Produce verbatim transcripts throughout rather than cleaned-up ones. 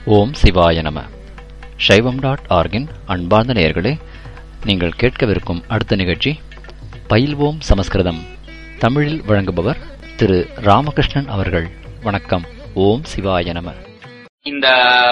ஓம் சிவாய நம. சைவம் டாட் ஆர்கின் அன்பார்ந்த நேயர்களே, நீங்கள் கேட்கவிருக்கும் அடுத்த நிகழ்ச்சி பயில்வோம் சமஸ்கிருதம். தமிழில் வழங்குபவர் திரு ராமகிருஷ்ணன் அவர்கள். வணக்கம். ஓம் சிவாய நம. இந்த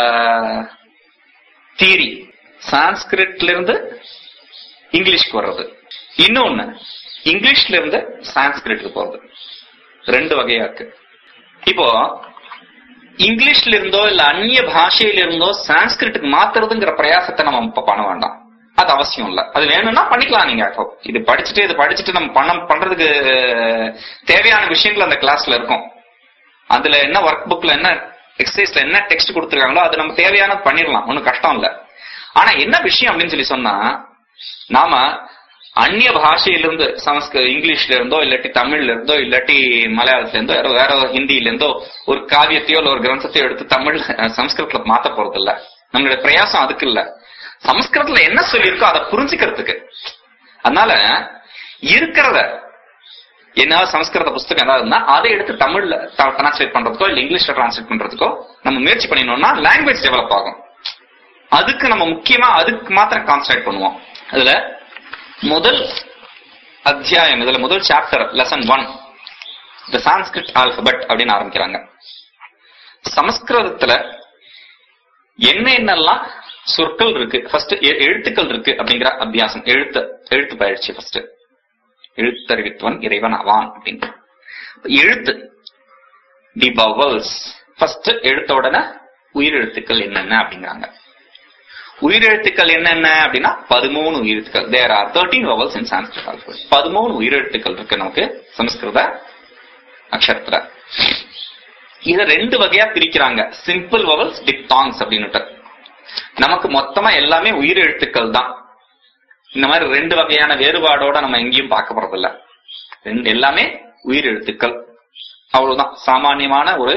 தியரி சான்ஸ்கிரிட்ல இருந்து இங்கிலீஷ்க்கு வர்றது, இன்னொன்னு இங்கிலீஷ்ல இருந்து சான்ஸ்கிரிட்டுக்கு போறது, ரெண்டு வகையா இருக்கு. இப்போ இங்கிலீஷ்ல இருந்தோ இல்ல அந்நிய பாஷையில இருந்தோ சான்ஸ்கிரிட்டுக்கு மாத்துறதுங்கிற பிரயாசத்தை நம்ம இப்ப பண்ண வேண்டாம். அது அவசியம் இல்ல. அது வேணும்னா பண்ணிக்கலாம். நீங்க இது படிச்சுட்டு இது படிச்சுட்டு நம்ம பணம் பண்றதுக்கு தேவையான விஷயங்கள் அந்த கிளாஸ்ல இருக்கும். அதுல என்ன ஒர்க் புக்ல என்ன எக்ஸசைஸ்ல என்ன டெக்ஸ்ட் கொடுத்துருக்காங்களோ அது நம்ம தேவையான பண்ணிடலாம், ஒன்னும் கஷ்டம் இல்ல. ஆனா என்ன விஷயம் அப்படின்னு சொல்லி சொன்னா, நாம அந்நிய பாஷையிலிருந்து சமஸ்கிருத இங்கிலீஷ்ல இருந்தோ இல்லாட்டி தமிழ்ல இருந்தோ இல்லாட்டி மலையாளத்துல இருந்தோ வேற வேற ஹிந்தியில இருந்தோ ஒரு காவியத்தையோ இல்ல ஒரு கிரந்தத்தையோ எடுத்து தமிழ் சமஸ்கிருதத்துல மாத்த போறது இல்ல. நம்மளுடைய பிரயாசம் அதுக்கு இல்ல. சமஸ்கிருதத்துல என்ன சொல்லியிருக்கோ அதை புரிஞ்சுக்கிறதுக்கு. அதனால இருக்கிறத என்ன சமஸ்கிருத புஸ்தகம் ஏதாவது இருந்தா அதை எடுத்து தமிழ்ல டிரான்ஸ்லேட் பண்றதுக்கோ இல்ல இங்கிலீஷ்ல டிரான்ஸ்லேட் பண்றதுக்கோ நம்ம முயற்சி பண்ணினோம்னா லாங்குவேஜ் டெவலப் ஆகும். அதுக்கு நம்ம முக்கியமா அதுக்கு மாத்திரம் கான்சன்ட்ரேட் பண்ணுவோம். அதுல முதல் அத்தியாயம், இதுல முதல் chapter lesson one, the Sanskrit alphabet அப்படின்னு ஆரம்பிக்கிறாங்க. சமஸ்கிருதத்துல என்ன என்னெல்லாம் சொற்கள் இருக்கு, ஃபர்ஸ்ட் எழுத்துக்கள் இருக்கு அப்படிங்கிற அபியாசம். எழுத்து எழுத்து பயிற்சி ஃபர்ஸ்ட். எழுத்தறிவித்தவன் இறைவன் ஆவான் அப்படின்னு எழுத்து. The vowels first. எழுத்த உடனே உயிரெழுத்துக்கள் என்னென்ன அப்படிங்கிறாங்க. உயிரெழுத்துக்கள் என்னென்ன அப்படின்னா பதிமூணு உயிரெழுத்துக்கள். There are thirteen vowels in Sanskrit alphabet. பதிமூணு உயிரெழுத்துக்கள் இருக்கு நமக்கு சமஸ்கிருத அக்ஷரத்துல. இத ரெண்டு வகையா பிரிக்கிறாங்க, சிம்பிள் வவல்ஸ், டிப்தாங்ஸ் அப்படின்னுட்டு. நமக்கு மொத்தமா எல்லாமே உயிரெழுத்துக்கள் தான். இந்த மாதிரி ரெண்டு வகையான வேறுபாடோட நம்ம எங்கேயும் பார்க்க போறதில்ல. எல்லாமே உயிரெழுத்துக்கள், அவ்வளவுதான். சாமானியமான ஒரு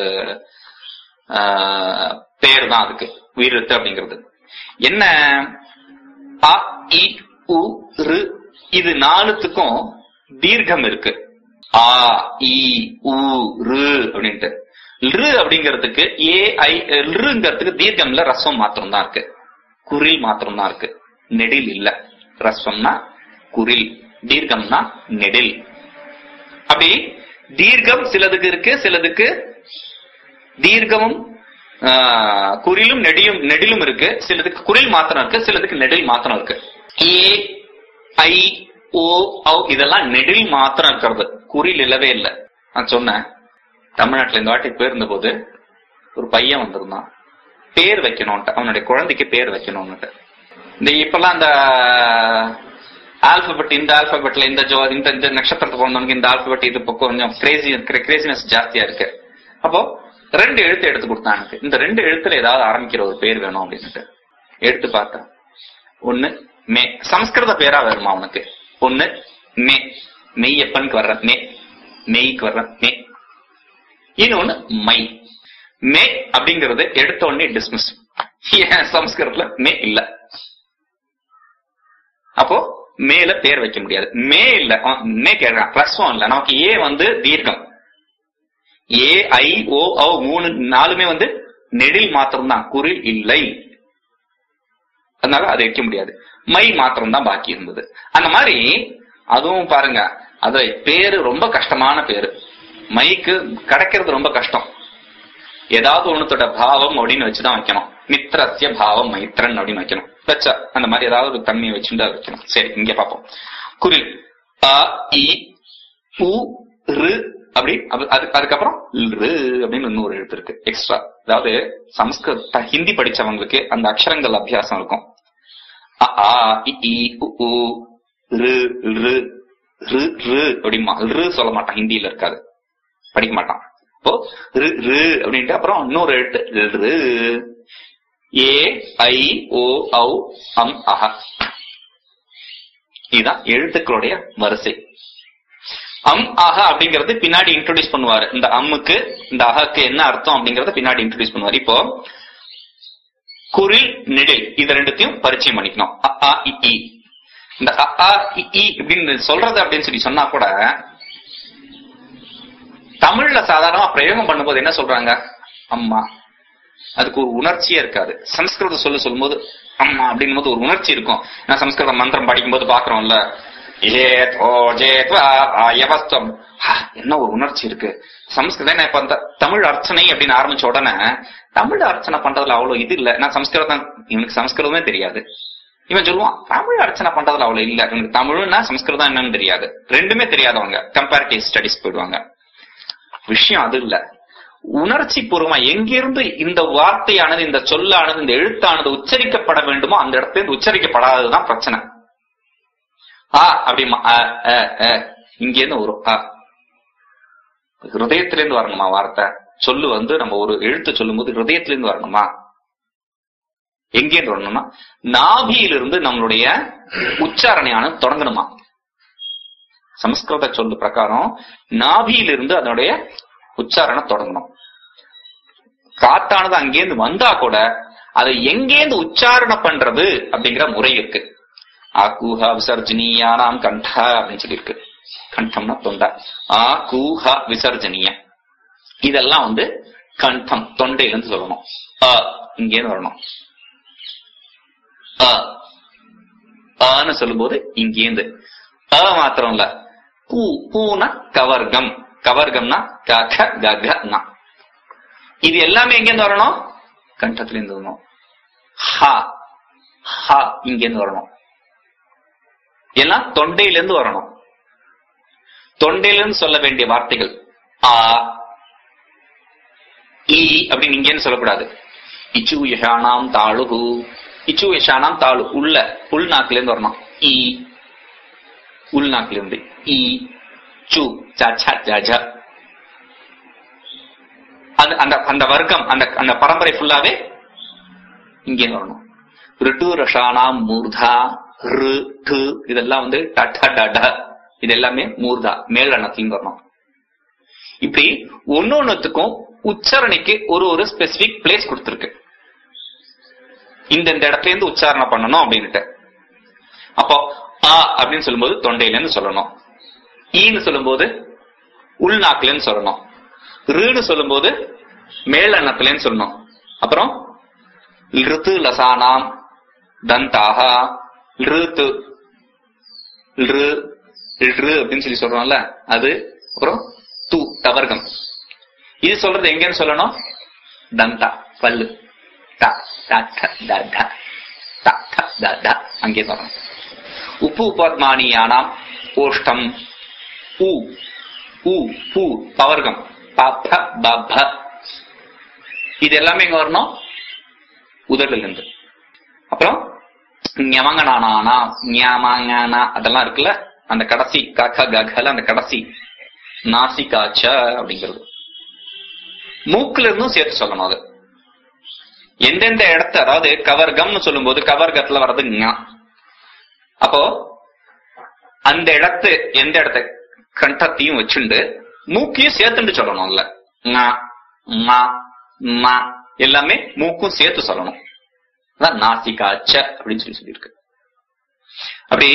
பேர் தான் அதுக்கு உயிரெழுத்து அப்படிங்கிறது. என்ன அ இ உ ரு, இது நாலுத்துக்கும் தீர்க்கம் இருக்கு. ஆ இ உ ரு அப்படின்ட்டு. ரு அப்படிங்கிறதுக்கு ஏ ஐ ருங்கிறதுக்கு தீர்க்கம்ல ரசம் மாத்திரம் தான் இருக்கு, குரில் மாத்திரம் தான் இருக்கு, நெடில் இல்ல. ரசம்னா குரில், தீர்க்கம்னா நெடில். அப்படி தீர்க்கம் சிலதுக்கு இருக்கு, சிலதுக்கு தீர்க்கமும் குறிலும் நெடியும் நெடிலும் இருக்கு, சிலதுக்கு குரில் மாத்திரம் இருக்கு, சிலதுக்கு நெடில் மாத்திரம் இருக்கு. ஏ ஐ ஓ ஔ இதெல்லாம் நெடில் மாத்திரம் இருக்கிறது, குறில் இல்லவே இல்லை. நான் சொன்னேன், தமிழ்நாட்டுல இந்த வாட்டி போயிருந்த போது ஒரு பையன் வந்திருந்தான், பேர் வைக்கணும்ட்டு, அவனுடைய குழந்தைக்கு பேர் வைக்கணும்னுட்டு. இந்த இப்பெல்லாம் இந்த ஆல்பபெட், இந்த ஆல்பபெட்ல இந்த ஜோ இந்த இந்த நட்சத்திரத்துக்கு போனவனுக்கு இந்த ஆல்பபெட் இது கொஞ்சம் கிரேசி கிரேசினஸ் ஜாஸ்தியா இருக்கு. அப்போ ரெண்டு எழுத்து எடுத்து கொடுத்தானுக்கு, இந்த ரெண்டு எழுத்துல ஏதாவது ஆரம்பிக்கிற ஒரு பேர் வேணும் அப்படின்னுட்டு எடுத்து பார்த்தேன். ஒண்ணு மே, சமஸ்கிருத பேரா வருமா அவனுக்கு. ஒண்ணு மே, மெய்யப்பனுக்கு வர்ற மே, மெய்க்கு வர்ற மே. இன்னொன்னு மை. மே அப்படிங்கறது எடுத்த உடனே டிஸ்மிஸ். சமஸ்கிருதத்துல மே இல்ல, அப்போ மேல பேர் வைக்க முடியாது. மே இல்ல, மே கேட்கறான், ரஸ்வம் இல்ல. நமக்கு ஏ வந்து தீர்க்கம், ஏ ஐ ஓ ஔ மூணு நாலுமே வந்து நெடில் மாத்திரம் தான், குரில் இல்லை. அதனால அதை வைக்க முடியாது. மை மாத்திரம் தான் பாக்கி இருந்தது. அந்த மாதிரி அதுவும் பாருங்க, அது பேரு ரொம்ப கஷ்டமான பேரு. மைக்கு கிடைக்கிறது ரொம்ப கஷ்டம். ஏதாவது ஒண்ணுத்தோட பாவம் அப்படின்னு வச்சுதான் வைக்கணும். மித்ரஸ்ய பாவம் மைத்ரன் அப்படின்னு வைக்கணும். வச்சா அந்த மாதிரி ஏதாவது ஒரு தன்மையை வச்சுட்டு வைக்கணும். சரி, இங்க பாப்போம். குரில் அ இ உ ரு அப்படி, அதுக்கப்புறம் அப்படின்னு இன்னொரு எழுத்து இருக்கு எக்ஸ்ட்ரா. அதாவது சமஸ்கிருத ஹிந்தி படிச்சவங்களுக்கு அந்த அக்ஷரங்கள் அபியாசம் இருக்கும். அ இ உ ரு ரு ரு அப்படிமா, ரு சொல்ல மாட்டான், ஹிந்தியில இருக்காது, படிக்க மாட்டான். இப்போ ரு ரு அப்படின்ட்டு அப்புறம் இன்னொரு எழுத்து ரு. ஏ ஐ ஓ ஔ அம் அஹ, இதுதான் எழுத்துக்களுடைய வரிசை. அம் அஹ அப்படிங்கறது பின்னாடி இன்ட்ரோடியூஸ் பண்ணுவாரு. இந்த அம்முக்கு இந்த அஹக்கு என்ன அர்த்தம் அப்படிங்கறத பின்னாடி இன்ட்ரோடியூஸ் பண்ணுவாரு. இப்போ குரில் நெடில் இது ரெண்டுத்தையும் பரிச்சயம் பண்ணிக்கணும். அ இ, இந்த அ இ இப்படின்னு சொல்றது அப்படின்னு சொல்லி சொன்னா கூட தமிழ்ல சாதாரணமா பிரயோகம் பண்ணும்போது என்ன சொல்றாங்க, அம்மா அதுக்கு ஒரு உணர்ச்சியே இருக்காது. சம்ஸ்கிருத சொல்ல சொல்லும் போது அம்மா அப்படின் போது ஒரு உணர்ச்சி இருக்கும். நான் சம்ஸ்கிருத மந்திரம் படிக்கும் போது பாக்குறோம்ல, என்ன ஒரு உணர்ச்சி இருக்கு. சம்ஸ்கிருதம் இப்ப அந்த தமிழ் அர்ச்சனை அப்படின்னு ஆரம்பிச்ச உடனே தமிழ் அர்ச்சனை பண்றதுல அவ்வளவு இது இல்ல. நான் சம்ஸ்கிருதம், இவனுக்கு சம்ஸ்கிருதமே தெரியாது. இவன் சொல்லுவான் தமிழ் அர்ச்சனை பண்றதுல அவ்வளவு இல்ல, இவனுக்கு தமிழ்னா சம்ஸ்கிருதம் என்னன்னு தெரியாது. ரெண்டுமே தெரியாதவங்க கம்பேரிட்டிவ் ஸ்டடிஸ் போயிடுவாங்க. விஷயம் அது இல்ல. உணர்ச்சி பூர்வமா எங்கிருந்து இந்த வார்த்தையானது, இந்த சொல்லானது, இந்த எழுத்தானது உச்சரிக்கப்பட வேண்டுமோ அந்த இடத்துல இருந்து உச்சரிக்கப்படாததுதான் பிரச்சனை. ஆ அப்படிமா இங்க இருந்து ஒரு ஹிருதயத்திலிருந்து வரணுமா வார்த்தை? சொல்லு வந்து நம்ம ஒரு எழுத்து சொல்லும் போது ஹிருதயத்திலிருந்து வரணுமா? எங்கேருந்து வரணும்னா நாபியிலிருந்து நம்மளுடைய உச்சாரணையானது தொடங்கணுமா? சமஸ்கிருத சொல்லு பிரகாரம் நாபியிலிருந்து அதனுடைய உச்சாரணம் தொடங்கணும். காத்தானது அங்கேருந்து வந்தா கூட அதை எங்கேந்து உச்சாரணம் பண்றது அப்படிங்கிற முறை இருக்கு. ஆகூஹ விசர்ஜனீயானாம் கண்டா அப்படின்னு சொல்லி இருக்கு. கண்டம்னா தொண்டை. ஆ கூஹ விசர்ஜனீய இதெல்லாம் வந்து கண்டம், தொண்டையிலிருந்து சொல்லணும். அ இங்கேருந்து வரணும். அன்னு சொல்லும் போது இங்கேந்து அ மாத்திரம் இல்ல, கூ பூனா கவர்க்கம், கவர்க்கம்னா கக கக. இது எல்லாமே எங்கேருந்து வரணும்? கண்டத்திலிருந்து வரணும். ஹா ஹா இங்கேருந்து வரணும். எல்லாம் தொண்டையிலிருந்து வரணும். தொண்டையிலிருந்து சொல்ல வேண்டிய வார்த்தைகள் ஆ ஈ அப்படின்னு இங்கேன்னு சொல்லக்கூடாது. இச்சு யஷானாம் தாளுகு, இச்சு யஷானாம் தாளு உள்ள உள்நாக்கிலிருந்து வரணும். ஈ உள்நாக்கிலிருந்து ஈ சு ஜ. அந்த அந்த வர்க்கம், அந்த அந்த பரம்பரை ஃபுல்லாவே இங்கே வரணும். ரிட்டு ரஷானாம் மூர்தா ரு டு இதெல்லாம் வந்து டட டட இது எல்லாமே மூர்தா மேல் எண்ணத்தையும் வரணும். இப்படி ஒன்னொன்னுத்துக்கும் உச்சாரணைக்கு ஒரு ஒரு ஸ்பெசிபிக் பிளேஸ் கொடுத்திருக்கு. இந்த இந்த இடத்துல இருந்து உச்சாரணம் பண்ணணும் அப்படின்ட்டு. அப்போ ஆ அப்படின்னு சொல்லும்போது தொண்டையில இருந்து சொல்லணும். ஈன்னு சொல்லும் போது உள்நாக்குல இருந்து சொல்லணும். ருன்னு சொல்லும் போது மேல் எண்ணத்துல இருந்து சொல்லணும். அப்புறம் லிருத்து லசானாம் தந்தாக லிருத்து லிரு அப்படின்னு சொல்லி சொல்றோம்ல அது. அப்புறம் து தவர்க்கம். இது சொல்றது எங்கன்னு சொல்லணும்? தந்தா பல்லு அங்கே சொல்லணும். உப்பு உபத்மானியானாம் ஓஷ்டம் உ உ பூ பவர்க்கம் ப. இது எல்லாமே எங்க வரணும்? உதடுல இருந்து. அப்புறம் ஞமங்கனானா ஞாமாங்கனா அதெல்லாம் இருக்குல்ல, அந்த கடைசி காக்கா ககல அந்த கடைசி நாசிகாச்ச அப்படிங்கிறது மூக்குல இருந்தும் சேர்த்து சொல்லணும். அது எந்தெந்த இடத்த, அதாவது கவர்கம்னு சொல்லும் போது கவர்கத்துல வர்றது ஞா. அப்போ அந்த இடத்து எந்த இடத்த கண்டத்தையும் வச்சுண்டு மூக்கையும் சேர்த்துட்டு சொல்லணும். இல்ல எல்லாமே மூக்கும் சேர்த்து சொல்லணும். அதான் நாசிகாச்ச அப்படின்னு சொல்லி சொல்லியிருக்கு. அப்படி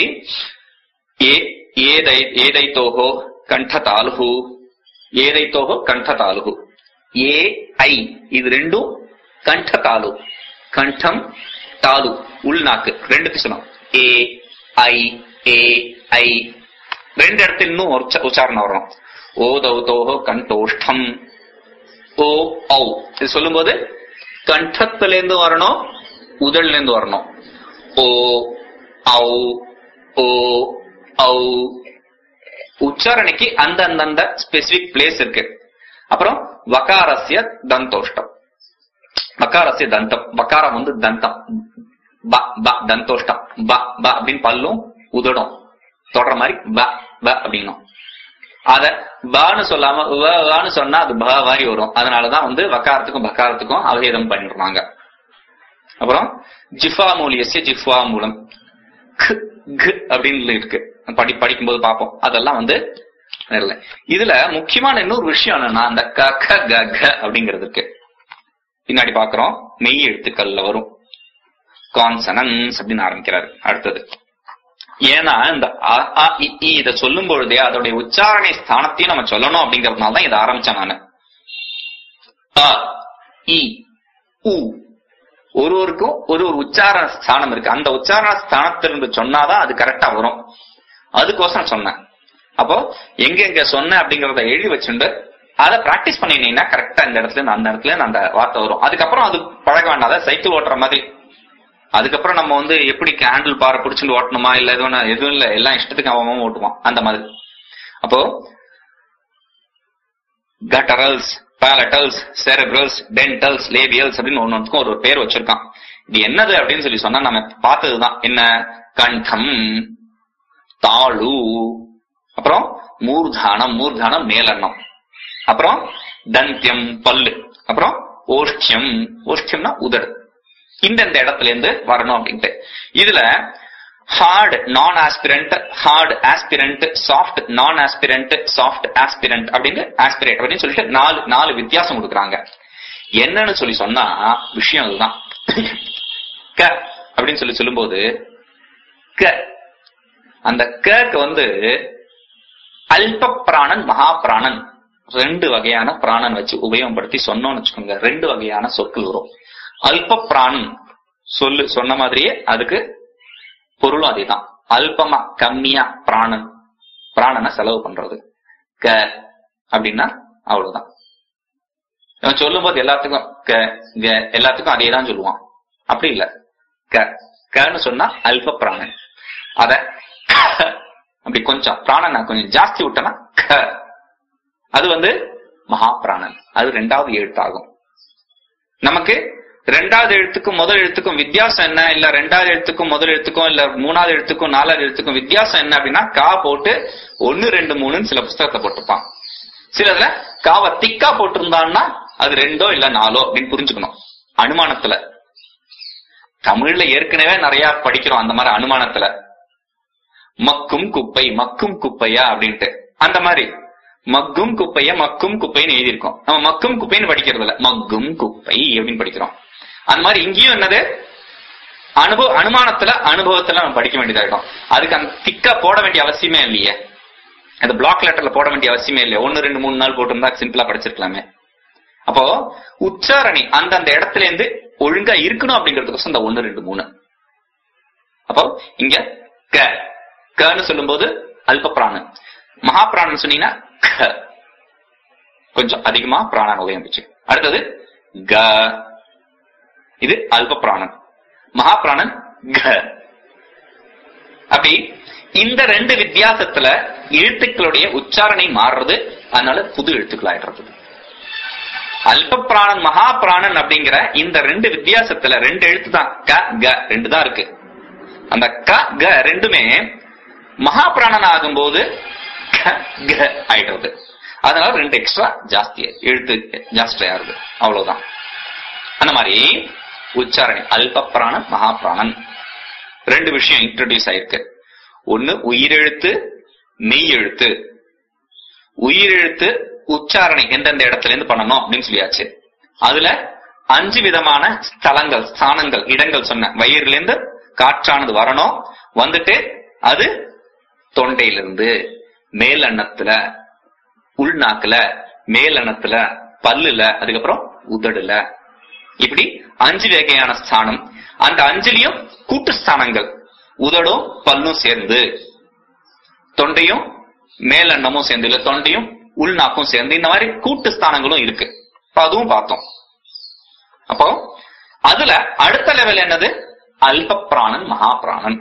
ஏதைத்தோஹோ கண்டதாலுஹு ஏதைத்தோஹோ கண்டதாலுஹு ஏ ஐ இது ரெண்டும் கண்டதாலு. கண்டம் தாலு உள்நாக்கு ரெண்டுக்கு சொல்லணும். ஏ ஐ ஏ ஐ ரெண்டு இடத்துல இன்னும் உச்சாரணம் வரும். ஓ தௌதோஹோ கண்டோஷ்டம் ஓ ஔ இது சொல்லும் போது கண்டத்துல இருந்து வரணும், உதல்ல இருந்து வரணும். ஓ ஔ ஓ ஔ உச்சாரணைக்கு அந்த அந்தந்த ஸ்பெசிபிக் பிளேஸ் இருக்கு. அப்புறம் வகாரஸ்ய தந்தோஷ்டம். வகாரஸ்ய தந்தம், வகாரம் வந்து தந்தம் ப ப தந்தோஷ்டம் ப ப அப்படின்னு பல்லும் உதடும் தொடர மாதிரி ப ப அப்படின்னும். அத பான்னு சொல்லாம வான்னு சொன்னா அது ப மாதிரி வரும். அதனாலதான் வந்து வக்காரத்துக்கும் பக்காரத்துக்கும் அவஹேதம் பண்ணிடுறாங்க. அப்புறம் ஜிஃபா மூலியசிய ஜிஃபா மூலம் அப்படின்னு இருக்கு, படி படிக்கும்போது பார்ப்போம். அதெல்லாம் வந்து இதுல முக்கியமான இன்னொரு விஷயம் என்னன்னா அந்த க க க க அப்படிங்கிறதுக்கு பின்னாடி பாக்குறோம். மெய் எழுத்துக்கள்ல வரும் கான்சனன்ஸ் அப்படின்னு ஆரம்பிக்கிறாரு அடுத்தது. ஏன்னா இந்த இத சொல்லும் பொழுதே அதோடைய உச்சாரணை ஸ்தானத்தையும் நம்ம சொல்லணும் அப்படிங்கறதுனாலதான் இதை ஆரம்பிச்சேன் நானு. அ இ உ. ஒரு ஒருக்கும் ஒரு ஒரு உச்சாரண ஸ்தானம் இருக்கு. அந்த உச்சாரண ஸ்தானத்திலிருந்து சொன்னாதான் அது கரெக்டா வரும். அதுக்கோசரம் சொன்னேன். அப்போ எங்க எங்க சொன்ன அப்படிங்கறத எழுதி வச்சுட்டு அதை பிராக்டிஸ் பண்ணினீங்கன்னா கரெக்டா இந்த இடத்துல இருந்து அந்த இடத்துல இருந்து அந்த வார்த்தை வரும். அதுக்கப்புறம் அது பழக வேண்டாம். அதாவது சைக்கிள் ஓட்டுற மாதிரி. அதுக்கப்புறம் நம்ம வந்து எப்படி ஹேண்டில் பாரை பிடிச்சிட்டு ஓட்டணுமா இல்ல எதுவும் எதுவும் இல்ல, எல்லாம் இஷ்டத்துக்கு அவன் ஓட்டுவான் அந்த மாதிரி. அப்போ கட்டரல்ஸ், பாலட்டல்ஸ், செரெப்ரல்ஸ், டென்டல்ஸ், லேபியல்ஸ் அப்படின்னு ஒன்னொன்றுக்கும் ஒரு பேர் வச்சிருக்கான். இது என்னது அப்படின்னு சொல்லி சொன்னா நம்ம பார்த்ததுதான். என்ன? கண்டம், தாளு, அப்புறம் மூர்தானம், மூர்தானம் மேலெண்ணம், அப்புறம் தந்தியம் பல்லு, அப்புறம் ஓஷ்டியம், ஓஷ்டியம்னா உதடு. இந்த இடத்துல இருந்து வரணும் அப்படின்ட்டு. இதுல hard non aspirant, hard aspirant, soft non aspirant, soft aspirant அப்படின்னு ஆஸ்பிரேட் அப்படின்னு சொல்லிட்டு நாலு நாலு வித்தியாசம் கொடுக்குறாங்க. என்னன்னு சொல்லி சொன்னா விஷயம் இதுதான். க அப்படின்னு சொல்லி சொல்லும்போது க, அந்த க வந்து அல்ப பிராணன், மகா பிராணன், ரெண்டு வகையான பிராணன் வச்சு உபயோகப்படுத்தி சொன்னோம்னு வச்சுக்கோங்க. ரெண்டு வகையான சொற்கள் வரும். அல்ப பிராணன் சொல்லு சொன்ன மாதிரியே அதுக்கு பொருளும் அதேதான். அல்பமா கம்மியா பிராணன், பிராணனை செலவு பண்றது. க அப்படின்னா அவ்வளவுதான். இவன் சொல்லும் போது எல்லாத்துக்கும் க க எல்லாத்துக்கும் அதே தான் சொல்லுவான். அப்படி இல்ல. க கன்னு சொன்னா அல்ப பிராணன். அத அப்படி கொஞ்சம் பிராணனை கொஞ்சம் ஜாஸ்தி விட்டனா க, அது வந்து மகா பிராணன். அது ரெண்டாவது எழுத்தாகும். நமக்கு ரெண்டாவது எழுத்துக்கும் முதல் எழுத்துக்கும் வித்தியாசம் என்ன? இல்ல ரெண்டாவது எழுத்துக்கும் முதல் எழுத்துக்கும் இல்ல மூணாவது எழுத்துக்கும் நாலாவது எழுத்துக்கும் வித்தியாசம் என்ன அப்படின்னா கா போட்டு ஒன்னு ரெண்டு மூணுன்னு சில புஸ்தகத்தை போட்டிருப்பான். சிலதுல காவை திக்கா போட்டிருந்தான்னா அது ரெண்டோ இல்ல நாலோ அப்படின்னு புரிஞ்சுக்கணும். அனுமானத்துல தமிழ்ல ஏற்கனவே நிறைய படிக்கிறோம் அந்த மாதிரி அனுமானத்துல. மக்கும் குப்பை, மக்கும் குப்பையா அப்படின்ட்டு அந்த மாதிரி மக்கும் குப்பைய மக்கும் குப்பைன்னு எழுதியிருக்கோம். நம்ம மக்கும் குப்பைன்னு படிக்கிறது இல்ல, மக்கும் குப்பை அப்படின்னு படிக்கிறோம். அந்த மாதிரி இங்கேயும் என்னது அனுபவ அனுமானத்துல அனுபவத்துல நம்ம படிக்க வேண்டியதாயிடும். அதுக்கு அந்த திக்கா போட வேண்டிய அவசியமே இல்லையே. அது பிளாக் லெட்டர்ல போட வேண்டிய அவசியமே இல்லையே. ஒன்னு ரெண்டு மூணு நாள் போட்டிருந்தா சிம்பிளா படிச்சிருக்கலாமே. அப்போ உச்சாரணி அந்தந்த இடத்துல இருந்து ஒழுங்கா இருக்கணும் அப்படிங்கிறதுக்கு இந்த ஒன்னு ரெண்டு மூணு. அப்போ இங்க க கன்னு சொல்லும் போது அல்ப பிராணன், மகா பிராணன் சொன்னீங்கன்னா க கொஞ்சம் அதிகமா பிராணன் உபயோகிச்சு. அடுத்தது க, இது அல்ப பிராணன். மகா பிராணன் க. அப்படி இந்த ரெண்டு வித்தியாசத்துல எழுத்துக்களுடைய உச்சாரணை மாறுறது. அதனால புது எழுத்துக்கள் ஆயிடுறது. அல்ப பிராணன், மகா பிராணன் அப்படிங்கிற இந்த ரெண்டு வித்தியாசத்துல ரெண்டு எழுத்து தான் க க ரெண்டு தான் இருக்கு. அந்த க க ரெண்டுமே மகா பிராணன் ஆகும்போது க க ஆயிடுறது. அதனால ரெண்டு எக்ஸ்ட்ரா ஜாஸ்தி எழுத்து ஜாஸ்தி ஆகுது. அவ்வளவுதான். அந்த மாதிரி உச்சாரணை அல்ப பிராணன், மகா பிராணன் ரெண்டு விஷயம் இன்ட்ரோடியூஸ் ஆயிருக்கு. ஒன்னு உயிரெழுத்து, மெய் எழுத்து. உயிரெழுத்து உச்சாரணை எந்தெந்த இடத்துல இருந்து பண்ணணும் அப்படின்னு சொல்லியாச்சு. அதுல அஞ்சு விதமான ஸ்தலங்கள், ஸ்தானங்கள், இடங்கள் சொன்ன. வயிறுல இருந்து காற்றானது வரணும், வந்துட்டு அது தொண்டையிலிருந்து மேல் அன்னத்துல, உள்நாக்குல, மேல் அன்னத்துல, பல்லுல, அதுக்கப்புறம் உதடுல, இப்படி அஞ்சு வகையான ஸ்தானம். அந்த அஞ்சுலயும் கூட்டு ஸ்தானங்கள். உதடும் பல்லும் சேர்ந்து, தொண்டையும் மேலெண்ணமும் சேர்ந்து, இல்ல தொண்டையும் உள்நாக்கும் சேர்ந்து, இந்த மாதிரி கூட்டு ஸ்தானங்களும் இருக்கு. அதுவும் பார்த்தோம். அப்போ அதுல அடுத்த லெவல் என்னது? அல்ப பிராணன், மகா பிராணன்.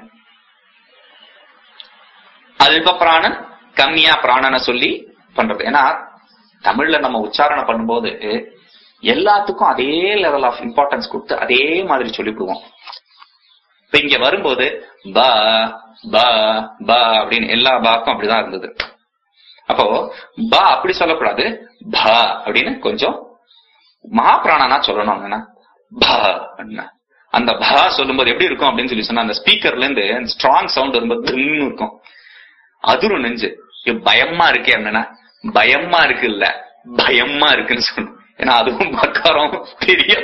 அல்ப பிராணன் கம்மியா பிராணனை சொல்லி பண்றது. ஏன்னா தமிழ்ல நம்ம உச்சாரணம் பண்ணும்போது எல்லாத்துக்கும் அதே லெவல் ஆஃப் இம்பார்ட்டன்ஸ் கொடுத்து அதே மாதிரி சொல்லிவிடுவோம். இப்ப இங்க வரும்போது ப ப ப அப்படின்னு எல்லா பாக்கும் அப்படிதான் இருந்தது. அப்போ ப அப்படி சொல்லக்கூடாது, ப அப்படின்னு கொஞ்சம் மகா பிராணனா சொல்லணும். ப அப்படின்னா அந்த ப சொல்லும்போது எப்படி இருக்கும் அப்படின்னு சொல்லி சொன்னா, அந்த ஸ்பீக்கர்ல இருந்து ஸ்ட்ராங் சவுண்ட் வரும்போது தின்னு இருக்கும். அதுரும் நெஞ்சு பயமா இருக்கே அப்படின்னா, பயமா இருக்கு இல்ல பயமா இருக்குன்னு சொல்லணும். ஏன்னா அதுவும் பக்காரம் பெரிய.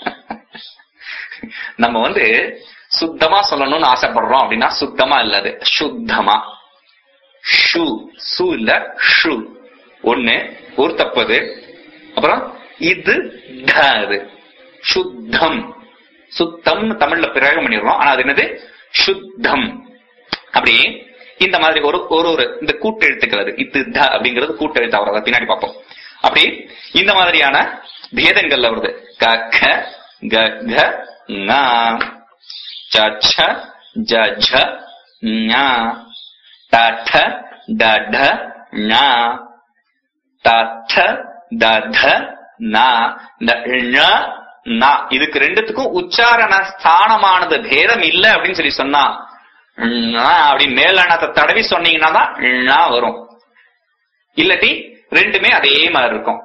நம்ம வந்து சுத்தமா சொல்லணும்னு ஆசைப்படுறோம் அப்படின்னா சுத்தமா இல்ல, அது சுத்தமா. ஷூ சு இல்ல ஷூ. ஒண்ணு ஒரு தப்பது. அப்புறம் இது அது சுத்தம். சுத்தம் தமிழ்ல பிரயோகம் பண்ணிடுறோம், ஆனா அது என்னது சுத்தம். அப்படி இந்த மாதிரி ஒரு ஒரு ஒரு இந்த கூட்டெழுத்துக்கள் அது இது த அப்படிங்கிறது கூட்டெழுத்து அவரத பின்னாடி பார்ப்போம். அப்படி இந்த மாதிரியான பேதங்கள்ல வருது. க க க க ங ச ச ஜ ஜ ஞ ட ட ட ட ஞ த த த த ந இந்த ஞ ந இதுக்கு ரெண்டுத்துக்கும் உச்சாரண ஸ்தானமானது பேதம் இல்லை அப்படின்னு சொல்லி சொன்னா அப்படி மேலெண்ணத்தை தடவி சொன்னீங்கன்னா தான் வரும். இல்லாட்டி ரெண்டுமே அதே மாதிரி இருக்கும்.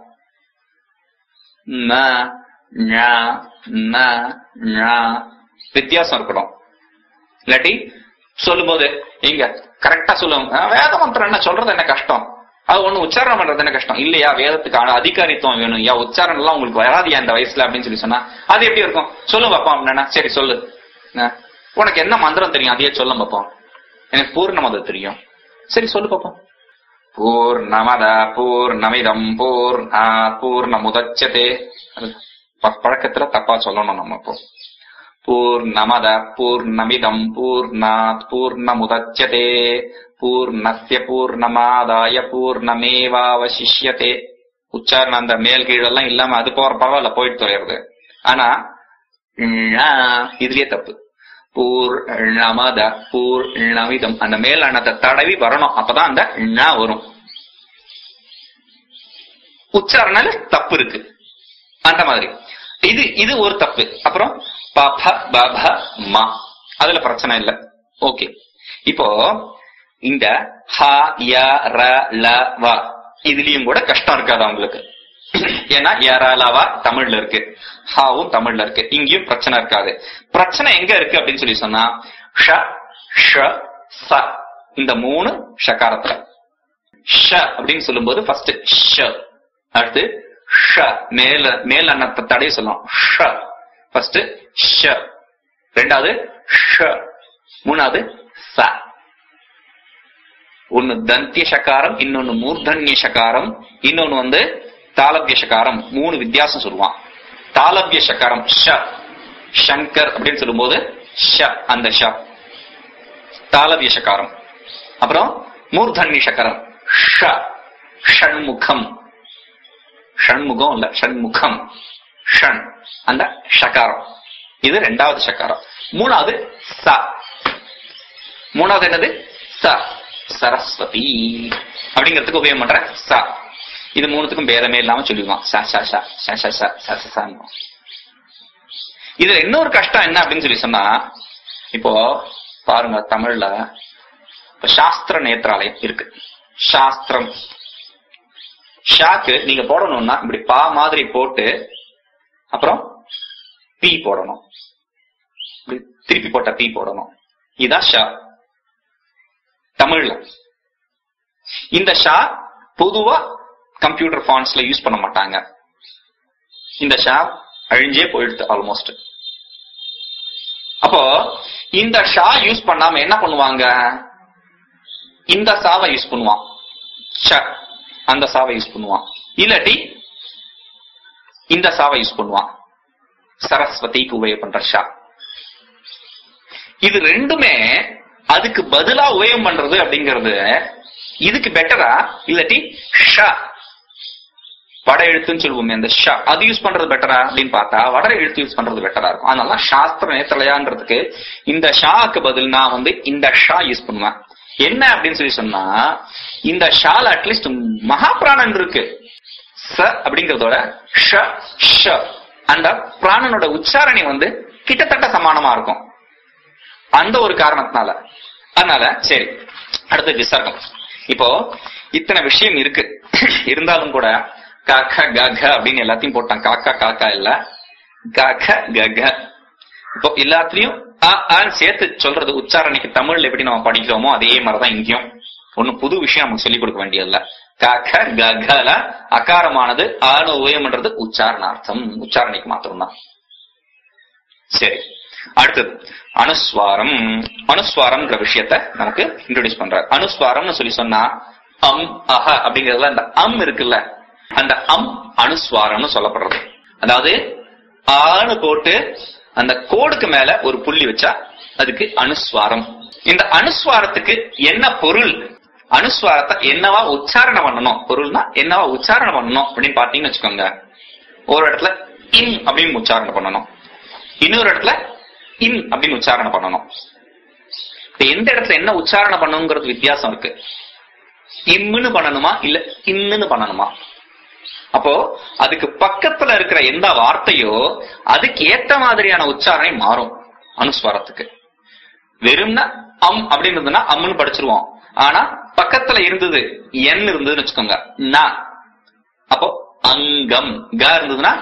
வித்தியாசம் இருக்கணும். இல்லாட்டி சொல்லும் போது இங்க கரெக்டா சொல்லுவாங்க, வேத மந்திரம் என்ன சொல்றது என்ன கஷ்டம், அது ஒண்ணு உச்சாரணம் பண்றது என்ன கஷ்டம் இல்லையா, வேதத்துக்கான அதிகாரித்துவம் வேணும், யா உச்சாரணம் எல்லாம் உங்களுக்கு வராதியா இந்த வயசுல அப்படின்னு சொல்லி சொன்னா அது எப்படி இருக்கும்? சொல்லுங்க பாப்பா அப்படின்னா, சரி சொல்லு, உனக்கு என்ன மந்திரம் தெரியும் அதையே சொல்ல பாப்போம். எனக்கு பூர்ணமத தெரியும், சரி சொல்லு பாப்போம். பூர்ணமத பூர்ணமிதம் பூர்ணா பூர்ணமுதச்சதே. பழக்கத்துல தப்பா சொல்லணும் நம்ம. இப்போ பூர்ணமத பூர்ணமிதம் பூர்ணாத் பூர்ணமுதச்சதே பூர்ணஸ்ய பூர்ணமாதாய பூர்ணமேவாவசிஷ்யதே. உச்சாரணம் அந்த மேல் கீழெல்லாம் இல்லாம அது போற பரவாயில்ல, போயிட்டு தொலைறது. ஆனா இதுலயே தப்பு. பூர்ணமத பூர்ணமிதம் அந்த மேல் அண்ணத்தை தடவி வரணும், அப்பதான் அந்த ஞ வரும். உச்சாரண தப்பு இருக்கு அந்த மாதிரி. இது இது ஒரு தப்பு. அப்புறம் பப பப ம அதுல பிரச்சனை இல்ல, ஓகே. இப்போ இந்த ஹ ய ர ல வ இதுலயும் கூட கஷ்டம் இருக்காது அவங்களுக்கு. ஏன்னா யரலவா தமிழ்ல இருக்கு, ஹாவும் தமிழ்ல இருக்கு, இங்கேயும் பிரச்சனை இருக்காது. பிரச்சனை எங்க இருக்கு அப்படின்னு சொல்லி சொன்னா ஷ ஷ ச இந்த மூணு ஷகாரத்துல. ஷ அப்படின்னு சொல்லும் போது ஃபர்ஸ்ட் ஷ, அடுத்து ஷ மேல மேல அன்னத்தை தடவை சொல்லலாம். ஷ ஃபர்ஸ்ட் ஷ, ரெண்டாவது ஷ, மூணாவது ச. ஒன்னு தந்திய சகாரம், இன்னொன்னு மூர்தன்ய சகாரம், இன்னொன்னு வந்து தாளவிய சகாரம். மூணு வித்தியாசம் சொல்லுவான். தாளவிய சகாரம் ஷ, சங்கர் அப்படின்னு சொல்லும் போது ஷ அந்த ஷ தாளவிய சகாரம். அப்புறம் மூர்தன்ய சகாரம் ஷ, ஷண்முகம். ஷண்முகம் இல்ல ஷண்முகம், ஷண் அந்த ஷகாரம். இது ரெண்டாவது சகாரம். மூணாவது ச. மூணாவது என்னது ச, சரஸ்வதி அப்படிங்கிறதுக்கு உபயோகம் பண்ற ச. இது மூணுத்துக்கும் பேதமே இல்லாம சொல்லிடுவான். இதுல இன்னொரு கஷ்டம் என்ன அப்படின்னு சொல்லி சொன்னா, இப்போ பாருங்க தமிழ்ல சாஸ்திர நேத்ராலயம் இருக்கு. சாஸ்திரம் ஷாக்கு நீங்க போடணும்னா இப்படி பா மாதிரி போட்டு அப்புறம் பி போடணும், திருப்பி போட்ட பி போடணும். இதுதான் ஷா தமிழ்ல. இந்த ஷா பொதுவா கம்ப்யூட்டர் ஃபான்ட்ஸ்ல யூஸ் பண்ண மாட்டாங்க. இந்த ஷா அழிஞ்சே போயிடுது ஆல்மோஸ்ட். அப்போ இந்த ஷா யூஸ் பண்ணாம என்ன பண்ணுவாங்க, இந்த சாவை யூஸ் பண்ணுவான், ஷ அந்த சாவை யூஸ் பண்ணுவான், இல்லாட்டி இந்த சாவை யூஸ் பண்ணுவான். சரஸ்வதிக்கு உபயோகம் பண்ற ஷா. இது ரெண்டுமே அதுக்கு பதிலா உபயோகம் பண்றது அப்படிங்கிறது இதுக்கு பெட்டரா, இல்லாட்டி ஷ வட எழுத்துன்னு சொல்லுவோமே அந்த ஷா அது யூஸ் பண்றது பெட்டரா அப்படின்னு பார்த்தா வட எழுத்து யூஸ் பண்றது பெட்டரா இருக்கும். அதனால சாஸ்திர நேத்திரலையான்றதுக்கு இந்த ஷாக்கு பதில் நான் வந்து இந்த ஷா யூஸ் பண்ணுவேன். என்ன அப்படின்னு சொல்லி சொன்னா, இந்த ஷால அட்லீஸ்ட் மகாபிராணன் இருக்கு. ச அப்படிங்கறதோட ஷ ஷ அந்த பிராணனோட உச்சாரணை வந்து கிட்டத்தட்ட சமானமா இருக்கும். அந்த ஒரு காரணத்தினால அதனால சரி. அடுத்த விசர்க்கம். இப்போ இத்தனை விஷயம் இருக்கு, இருந்தாலும் கூட காக்கா கக அப்படின்னு எல்லாத்தையும் போட்டான். காக்கா காக்கா இல்ல, கக கக. இப்போ எல்லாத்துலயும் சேர்த்து சொல்றது உச்சாரணைக்கு தமிழ்ல எப்படி நம்ம படிக்கிறோமோ அதே மாதிரிதான் இங்கேயும். ஒன்னும் புது விஷயம் நமக்கு சொல்லிக் கொடுக்க வேண்டியதில்ல. காக்க ககல அகாரமானது ஆணு உபயம்ன்றது உச்சாரணார்த்தம், உச்சாரணைக்கு மாத்திரம்தான். சரி, அடுத்தது அனுஸ்வாரம். அனுஸ்வாரம்ன்ற விஷயத்த நமக்கு இன்ட்ரோடியூஸ் பண்றாரு. அனுஸ்வாரம்னு சொல்லி சொன்னா அம் அஹ அப்படிங்கறதுல அந்த அம் இருக்குல்ல, அந்த அம் அனுஸ்வாரம்னு சொல்லப்படுறது. அதாவது ஆன்னு போட்டு அந்த கோடுக்கு மேல ஒரு புள்ளி வச்சா அதுக்கு அனுஸ்வாரம். இந்த அனுஸ்வாரத்துக்கு என்ன பொருள், அனுஸ்வாரத்தை என்னவா உச்சாரணம் பண்ணணும், பொருள்னா என்னவா உச்சாரணம் பண்ணணும் அப்படின்னு பாத்தீங்கன்னு வச்சுக்கோங்க. ஒரு இடத்துல இம் அப்படின்னு உச்சாரணம் பண்ணணும், இன்னொரு இடத்துல இம் அப்படின்னு உச்சாரணம் பண்ணணும். எந்த இடத்துல என்ன உச்சாரணம் பண்ணணுங்கிறது வித்தியாசம் இருக்கு. இம்முன்னு பண்ணணுமா இல்ல இன்னுன்னு பண்ணணுமா? அப்போ அதுக்கு பக்கத்துல இருக்கிற எந்த வார்த்தையோ அதுக்கு ஏத்த மாதிரியான உச்சாரணை மாறும் அனுஸ்வாரத்துக்கு. வெறும்னா அம் அப்படின்னு இருந்ததுன்னா அம்முன்னு படிச்சிருவோம். ஆனா பக்கத்துல இருந்தது என் இருந்ததுன்னு வச்சுக்கோங்க, ந, அப்போ அங்கம், க இருந்ததுன்னா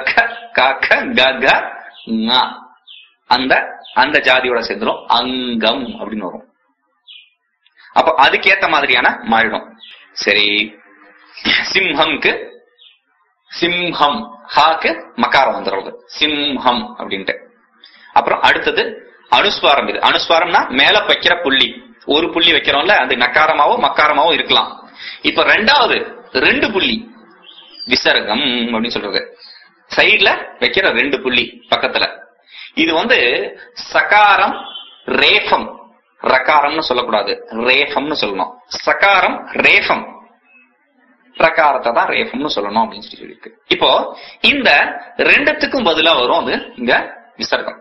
அந்த அந்த ஜாதியோட சேர்ந்துடும் அங்கம் அப்படின்னு வரும். அப்ப அதுக்கேத்த மாதிரியான மாறிடும். சரி, சிம்ஹம்க்கு சிம்ஹம், ஹாக்கு மக்காரம் வந்துடுறது சிம்ஹம் அப்படின்ட்டு. அப்புறம் அடுத்தது அனுஸ்வாரம். இது அனுஸ்வாரம்னா மேல வைக்கிற புள்ளி, ஒரு புள்ளி வைக்கிறோம்ல, அது நக்காரமாவோ மக்காரமாவோ இருக்கலாம். இப்ப ரெண்டாவது ரெண்டு புள்ளி விசர்கம் அப்படின்னு சொல்றது, சைட்ல வைக்கிற ரெண்டு புள்ளி பக்கத்துல. இது வந்து சகாரம் ரேஃபம், ரகாரம்னு சொல்லக்கூடாது, ரேஃபம்னு சொல்லணும். சகாரம் ரேஃபம், பிரகாரத்தை தான் ரேஃபம்னு சொல்லணும் அப்படின்னு சொல்லி இருக்கு. இப்போ இந்த ரெண்டுத்துக்கும் பதிலா வரும் அது இங்க விசர்க்கம்.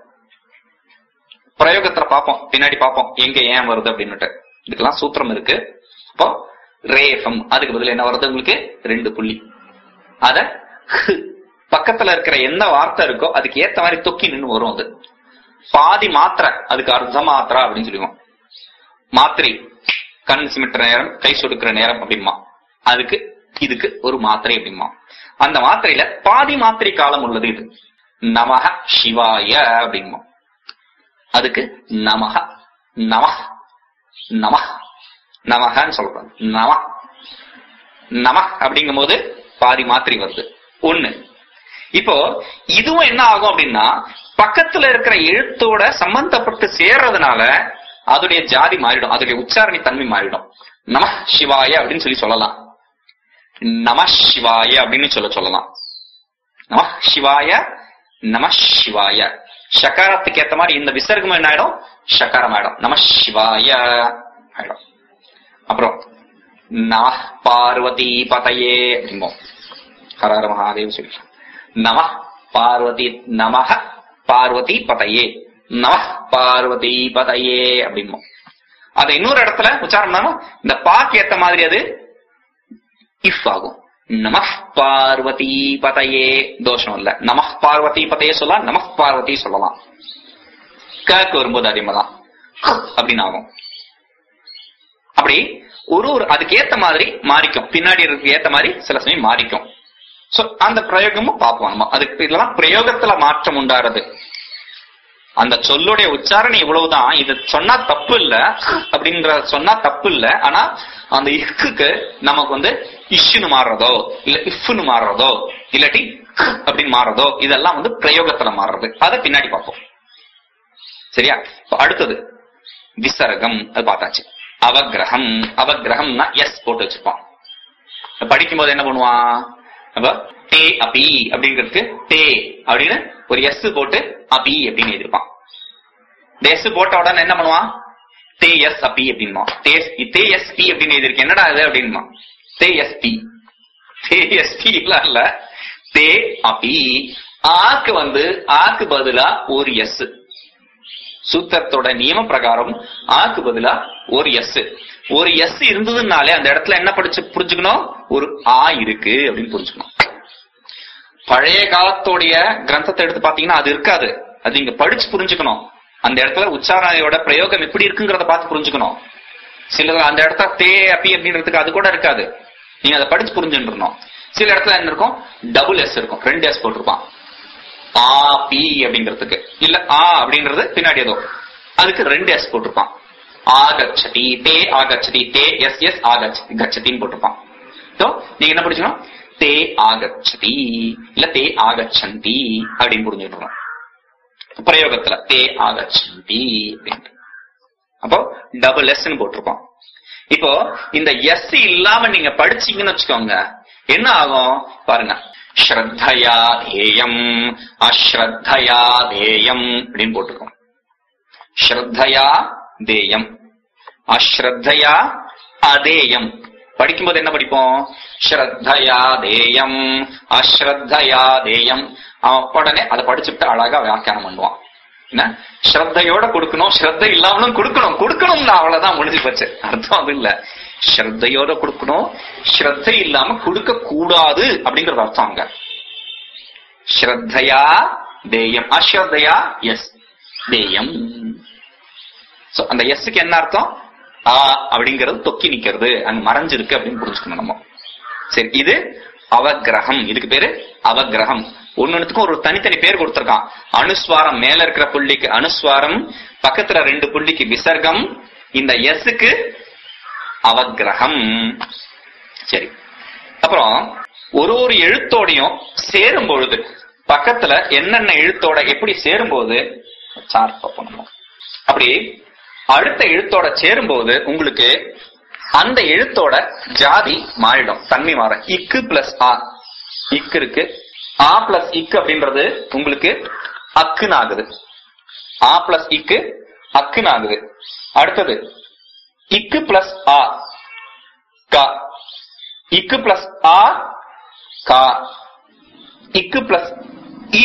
பிரயோகத்துல பார்ப்போம், பின்னாடி பார்ப்போம் எங்க ஏன் வருது அப்படின்னுட்டு. இதுக்கெல்லாம் சூத்திரம் இருக்கு. இப்போ ரேஃபம், அதுக்கு பதில் என்ன வருது உங்களுக்கு, ரெண்டு புள்ளி. அத பக்கத்துல இருக்கிற எந்த வார்த்தை இருக்கோ அதுக்கு ஏத்த மாதிரி தொக்கி நின்று வரும். அது பாதி மாத்திரை, அதுக்கு அர்த்த மாத்திரா அப்படின்னு சொல்லுவோம். மாத்திரை கண் சிமிட்டுற நேரம், கை சொடுக்கிற நேரம் அப்படிமா, அதுக்கு இதுக்கு ஒரு மாத்திரை அப்படிமா. அந்த மாத்திரையில பாதி மாத்திரை காலம் உள்ளது. இது நமஹ சிவாய அப்படிமா, அதுக்கு நமஹ நம நம நமஹன்னு சொல்லக்கூடாது, நம நம அப்படிங்கும் போது பாதி மாத்திரை வருது ஒண்ணு. இப்போ இதுவும் என்ன ஆகும் அப்படின்னா பக்கத்துல இருக்கிற எழுத்தோட சம்பந்தப்பட்டு சேர்றதுனால அதோடைய ஜாதி மாறிடும், அதோடைய உச்சாரணை தன்மை மாறிடும். நம சிவாய அப்படின்னு சொல்லி சொல்லலாம், நம சிவாய அப்படின்னு சொல்ல சொல்லலாம். நம சிவாய நம சிவாய. ஷகாரத்துக்கு ஏத்த மாதிரி இந்த விசர்க்கம் என்ன ஆயிடும், ஷகாரம் ஆயிடும், நம சிவாய ஆயிடும். அப்புறம் நம பார்வதி பதையே அப்படிம்போம், ஹரஹர மகாதேவ் சொல்லி. நம பார்வதி, நம பார்வதி பதையே, நம பார்வதி பதையே அப்படிம்போம். அது இன்னொரு இடத்துல உச்சாரணம் இந்த பாக்கு ஏத்த மாதிரி அது இஃப் ஆகும். நம பார்வதி பதையே தோஷம் இல்ல, நம பார்வதி பதையே சொல்லலாம், நம பார்வதி சொல்லலாம். கக்கு வரும்போது அதே மாதிரிதான் அப்படின்னு ஆகும். அப்படி ஒரு ஒரு அதுக்கு ஏத்த மாதிரி மாறிக்கும், பின்னாடி இருக்கு ஏத்த மாதிரி சில சமயம் மாறிக்கும். சோ அந்த பிரயோகமும் பார்ப்போம் நம்ம. அதுக்கு இதெல்லாம் பிரயோகத்துல மாற்றம் உண்டாறது. அந்த சொல்லுடைய உச்சாரணை இவ்வளவுதான். இது சொன்னா தப்பு இல்ல அப்படின்ற சொன்னா தப்பு இல்ல. ஆனா அந்த இக்கு நமக்கு வந்து இஷ்னு மாறுறதோ இல்ல இஃப்னு மாறுறதோ இல்லாட்டி அப்படின்னு மாறுறதோ இதெல்லாம் வந்து பிரயோகத்துல மாறுறது. அதை பின்னாடி பார்ப்போம். சரியா? அடுத்தது விசர்கம், அது பார்த்தாச்சு. அவகிரகம், அவகிரகம்னா எஸ் போட்டு வச்சிருப்பான். படிக்கும் போது என்ன பண்ணுவான், அப்ப டே அபி அப்படிங்கிறதுக்கு டே அப்படின்னு ஒரு எஸ் போட்டு அபி அப்படின்னு எழுதிருப்பான். எஸ் போட்ட உடனே என்ன பண்ணுவான், தே எஸ் அப்பி அப்படின்மா. தே எஸ் பி அப்படின்னு எழுதிருக்கு, என்னடா அது அப்படின்மா. தே எஸ் பி, தே எஸ் பி இல்ல, தே அபி. ஆக்கு வந்து ஆக்கு பதிலா ஒரு எஸ், சூத்திரத்தோட நியம பிரகாரம் ஆக்கு பதிலா ஒரு எஸ். ஒரு எஸ் இருந்ததுனாலே அந்த இடத்துல என்ன படிச்சு புரிஞ்சுக்கணும், ஒரு ஆ இருக்கு அப்படின்னு புரிஞ்சுக்கணும். பழைய காலத்தோடைய கிரந்தத்தை எடுத்து பாத்தீங்கன்னா அது இருக்காது. அது நீங்க படிச்சு புரிஞ்சுக்கணும். அந்த இடத்துல உச்சாரணையோட பிரயோகம் எப்படி இருக்குங்கிறத பார்த்து புரிஞ்சுக்கணும். சில அந்த இடத்துல தே அப்பி அப்படின்றதுக்கு அது கூட இருக்காது, நீங்க அதை படிச்சு புரிஞ்சுருக்கணும். சில இடத்துல என்ன இருக்கும், டபுள் எஸ் இருக்கும், ரெண்டு எஸ் போட்டிருப்பான். ஆ பி அப்படிங்கிறதுக்கு இல்ல ஆ அப்படின்றது பின்னாடி ஏதோ அதுக்கு ரெண்டு எஸ் போட்டிருப்பான். ஆகச்சதி, தே ஆகச்சதி, தே எஸ் எஸ் ஆகச்சதி கச்சதின்னு போட்டிருப்பான். நீங்க என்ன படிச்சுக்கணும், தே ஆகச்சதி இல்ல தே ஆகச்சந்தி அப்படின்னு புரிஞ்சுக்கணும். பிரயோகத்துல தே ஆகச்சந்தி அப்படின்ட்டு அப்போ டபுள் எஸ் போட்டிருப்பான். இப்போ இந்த எஸ் இல்லாம நீங்க படிச்சீங்கன்னு வச்சுக்கோங்க, என்ன ஆகும் பாருங்க. ஸ்ரத்தையா தேயம் அஸ்ரத்தையா தேயம் அப்படின்னு போட்டிருக்கோம். ஸ்ரத்தையா தேயம் அஸ்ரத்தையா அதேயம். படிக்கும்போது என்ன படிப்போம்? ஸ்ரத்தையா தேயம் அஸ்ரத்தையா தேயம். அவன் உடனே அதை படிச்சுட்டு அழகா வியாக்கியானம் பண்ணுவான். என்ன ஸ்ரத்தையோட கொடுக்கணும், ஸ்ரத்தை இல்லாமலும் கொடுக்கணும். கொடுக்கணும்னா அவ்வளவுதான், முடிஞ்சு போச்சு. அர்த்தம் அது இல்ல. ஸ்ரத்தையோட கொடுக்கணும், ஸ்ரத்தை இல்லாம கொடுக்க கூடாது அப்படிங்கறது அர்த்தம் அங்க. ஸ்ரத்தையா தேயம் அஸ்ரத்தையா எஸ் தேயம். அந்த எஸ்க்கு என்ன அர்த்தம்? ஆ அப்படிங்கிறது தொக்கி நிக்கிறது, அங்க மறைஞ்சிருக்கு அப்படின்னு புரிஞ்சுக்கணும் நம்ம. சரி, இது அவகிரகம். இதுக்கு பேரு அவகிரகம். ஒன்னுக்கும் ஒரு தனித்தனி பேர் கொடுத்திருக்கான். அனுஸ்வாரம் மேல இருக்கிற புள்ளிக்கு அனுஸ்வாரம், பக்கத்துல ரெண்டு புள்ளிக்கு விசர்க்கம், இந்த எஸ்க்கு அவகிரகம். சரி, அப்புறம் ஒரு ஒரு எழுத்தோடையும் சேரும் பொழுது பக்கத்துல என்னென்ன எழுத்தோட எப்படி சேரும்போது சார்ட் பார்ப்போம். அப்படி அடுத்த எழுத்தோட சேரும்போது உங்களுக்கு அந்த எழுத்தோட ஜாதி மாறிடும், தன்மை மாற. இக்கு பிளஸ் ஆ, இக்கு இருக்கு, ஆ பிளஸ் இக்கு அப்படின்றது உங்களுக்கு அக்குன்னு ஆகுது. ஆ பிளஸ் இக்கு அக்குன்னு ஆகுது. அடுத்தது இக்கு பிளஸ் ஆ கா, இக்கு பிளஸ் ஆ கா, இக்கு பிளஸ் இ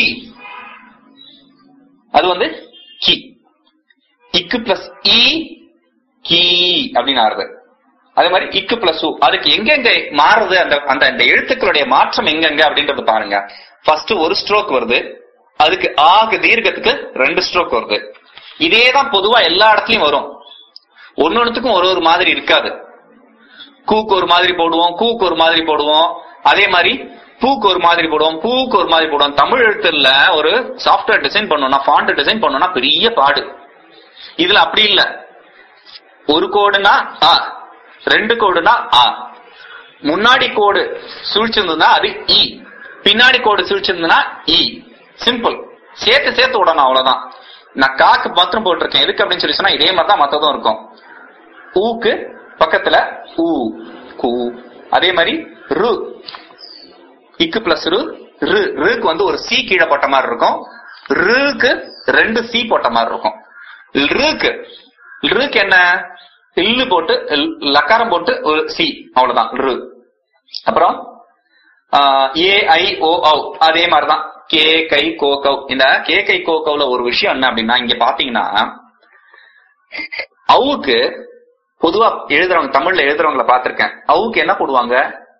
அது வந்து கி, இக்கு பிளஸ் இ கி அப்படின்னு ஆறுது. அதே மாதிரி இக்கு பிளஸ் உ, அதுக்கு எங்கெங்க மாறுது, அந்த அந்த எழுத்துக்களுடைய மாற்றம் எங்கெங்க அப்படின்றது பாருங்க. ஃபர்ஸ்ட் ஒரு ஸ்ட்ரோக் வருது, அதுக்கு ஆகு தீர்க்கத்துக்கு ரெண்டு ஸ்ட்ரோக் வருது. இதேதான் பொதுவா எல்லா இடத்துலயும் வரும். ஒன்னொன்னுக்கும் ஒரு ஒரு மாதிரி இருக்காது. கூக்கு ஒரு மாதிரி போடுவோம், கூக்கு ஒரு மாதிரி போடுவோம், அதே மாதிரி பூக்கு ஒரு மாதிரி போடுவோம், பூக்கு ஒரு மாதிரி போடுவோம். தமிழ் எழுத்துல ஒரு சாஃப்ட்வேர் டிசைன் பண்ணோம்னா, ஃபாண்ட் டிசைன் பண்ணோம்னா பெரிய பாடு. இதுல அப்படி இல்ல. ஒரு கோடுனா ஆ, ரெண்டு கோடுனா ஆ, முன்னாடி கோடு சுழிச்சிருந்ததுன்னா அது இ, பின்னாடி கோடு சுழிச்சிருந்ததுன்னா இ. சிம்பிள், சேர்த்து சேர்த்து விடணும், அவ்வளவுதான். நான் காக்கு மாத்திரம் போட்டிருக்கேன். எதுக்கு அப்படின்னு சொல்லி சொன்னா இதே மாதிரிதான் மத்ததும் இருக்கும். ஊக்கு பக்கத்துல ஊ கூ, அதே மாதிரி ரு, இக்கு பிளஸ் ரு, ரு ருக்கு வந்து ஒரு சி கீழே போட்ட மாதிரி இருக்கும், ருக்கு ரெண்டு சி போட்ட மாதிரி இருக்கும். ருக்கு ருக்கு என்ன, இல்லு போட்டு லக்காரம் போட்டு ஒரு சி, அவ்வளவுதான் ரு. அப்புறம் ஏ ஐ ஓ ஔ அதே மாதிரிதான். கே கை கோ கவ். இந்த கே கை கோ கவ்ல ஒரு விஷயம் என்ன அப்படின்னா, இங்க பாத்தீங்கன்னா அவுக்கு பொதுவா எழுதுறவங்க, தமிழ்ல எழுதுறவங்களை பாத்திருக்கேன். அவுக்கு என்ன போடுவாங்க,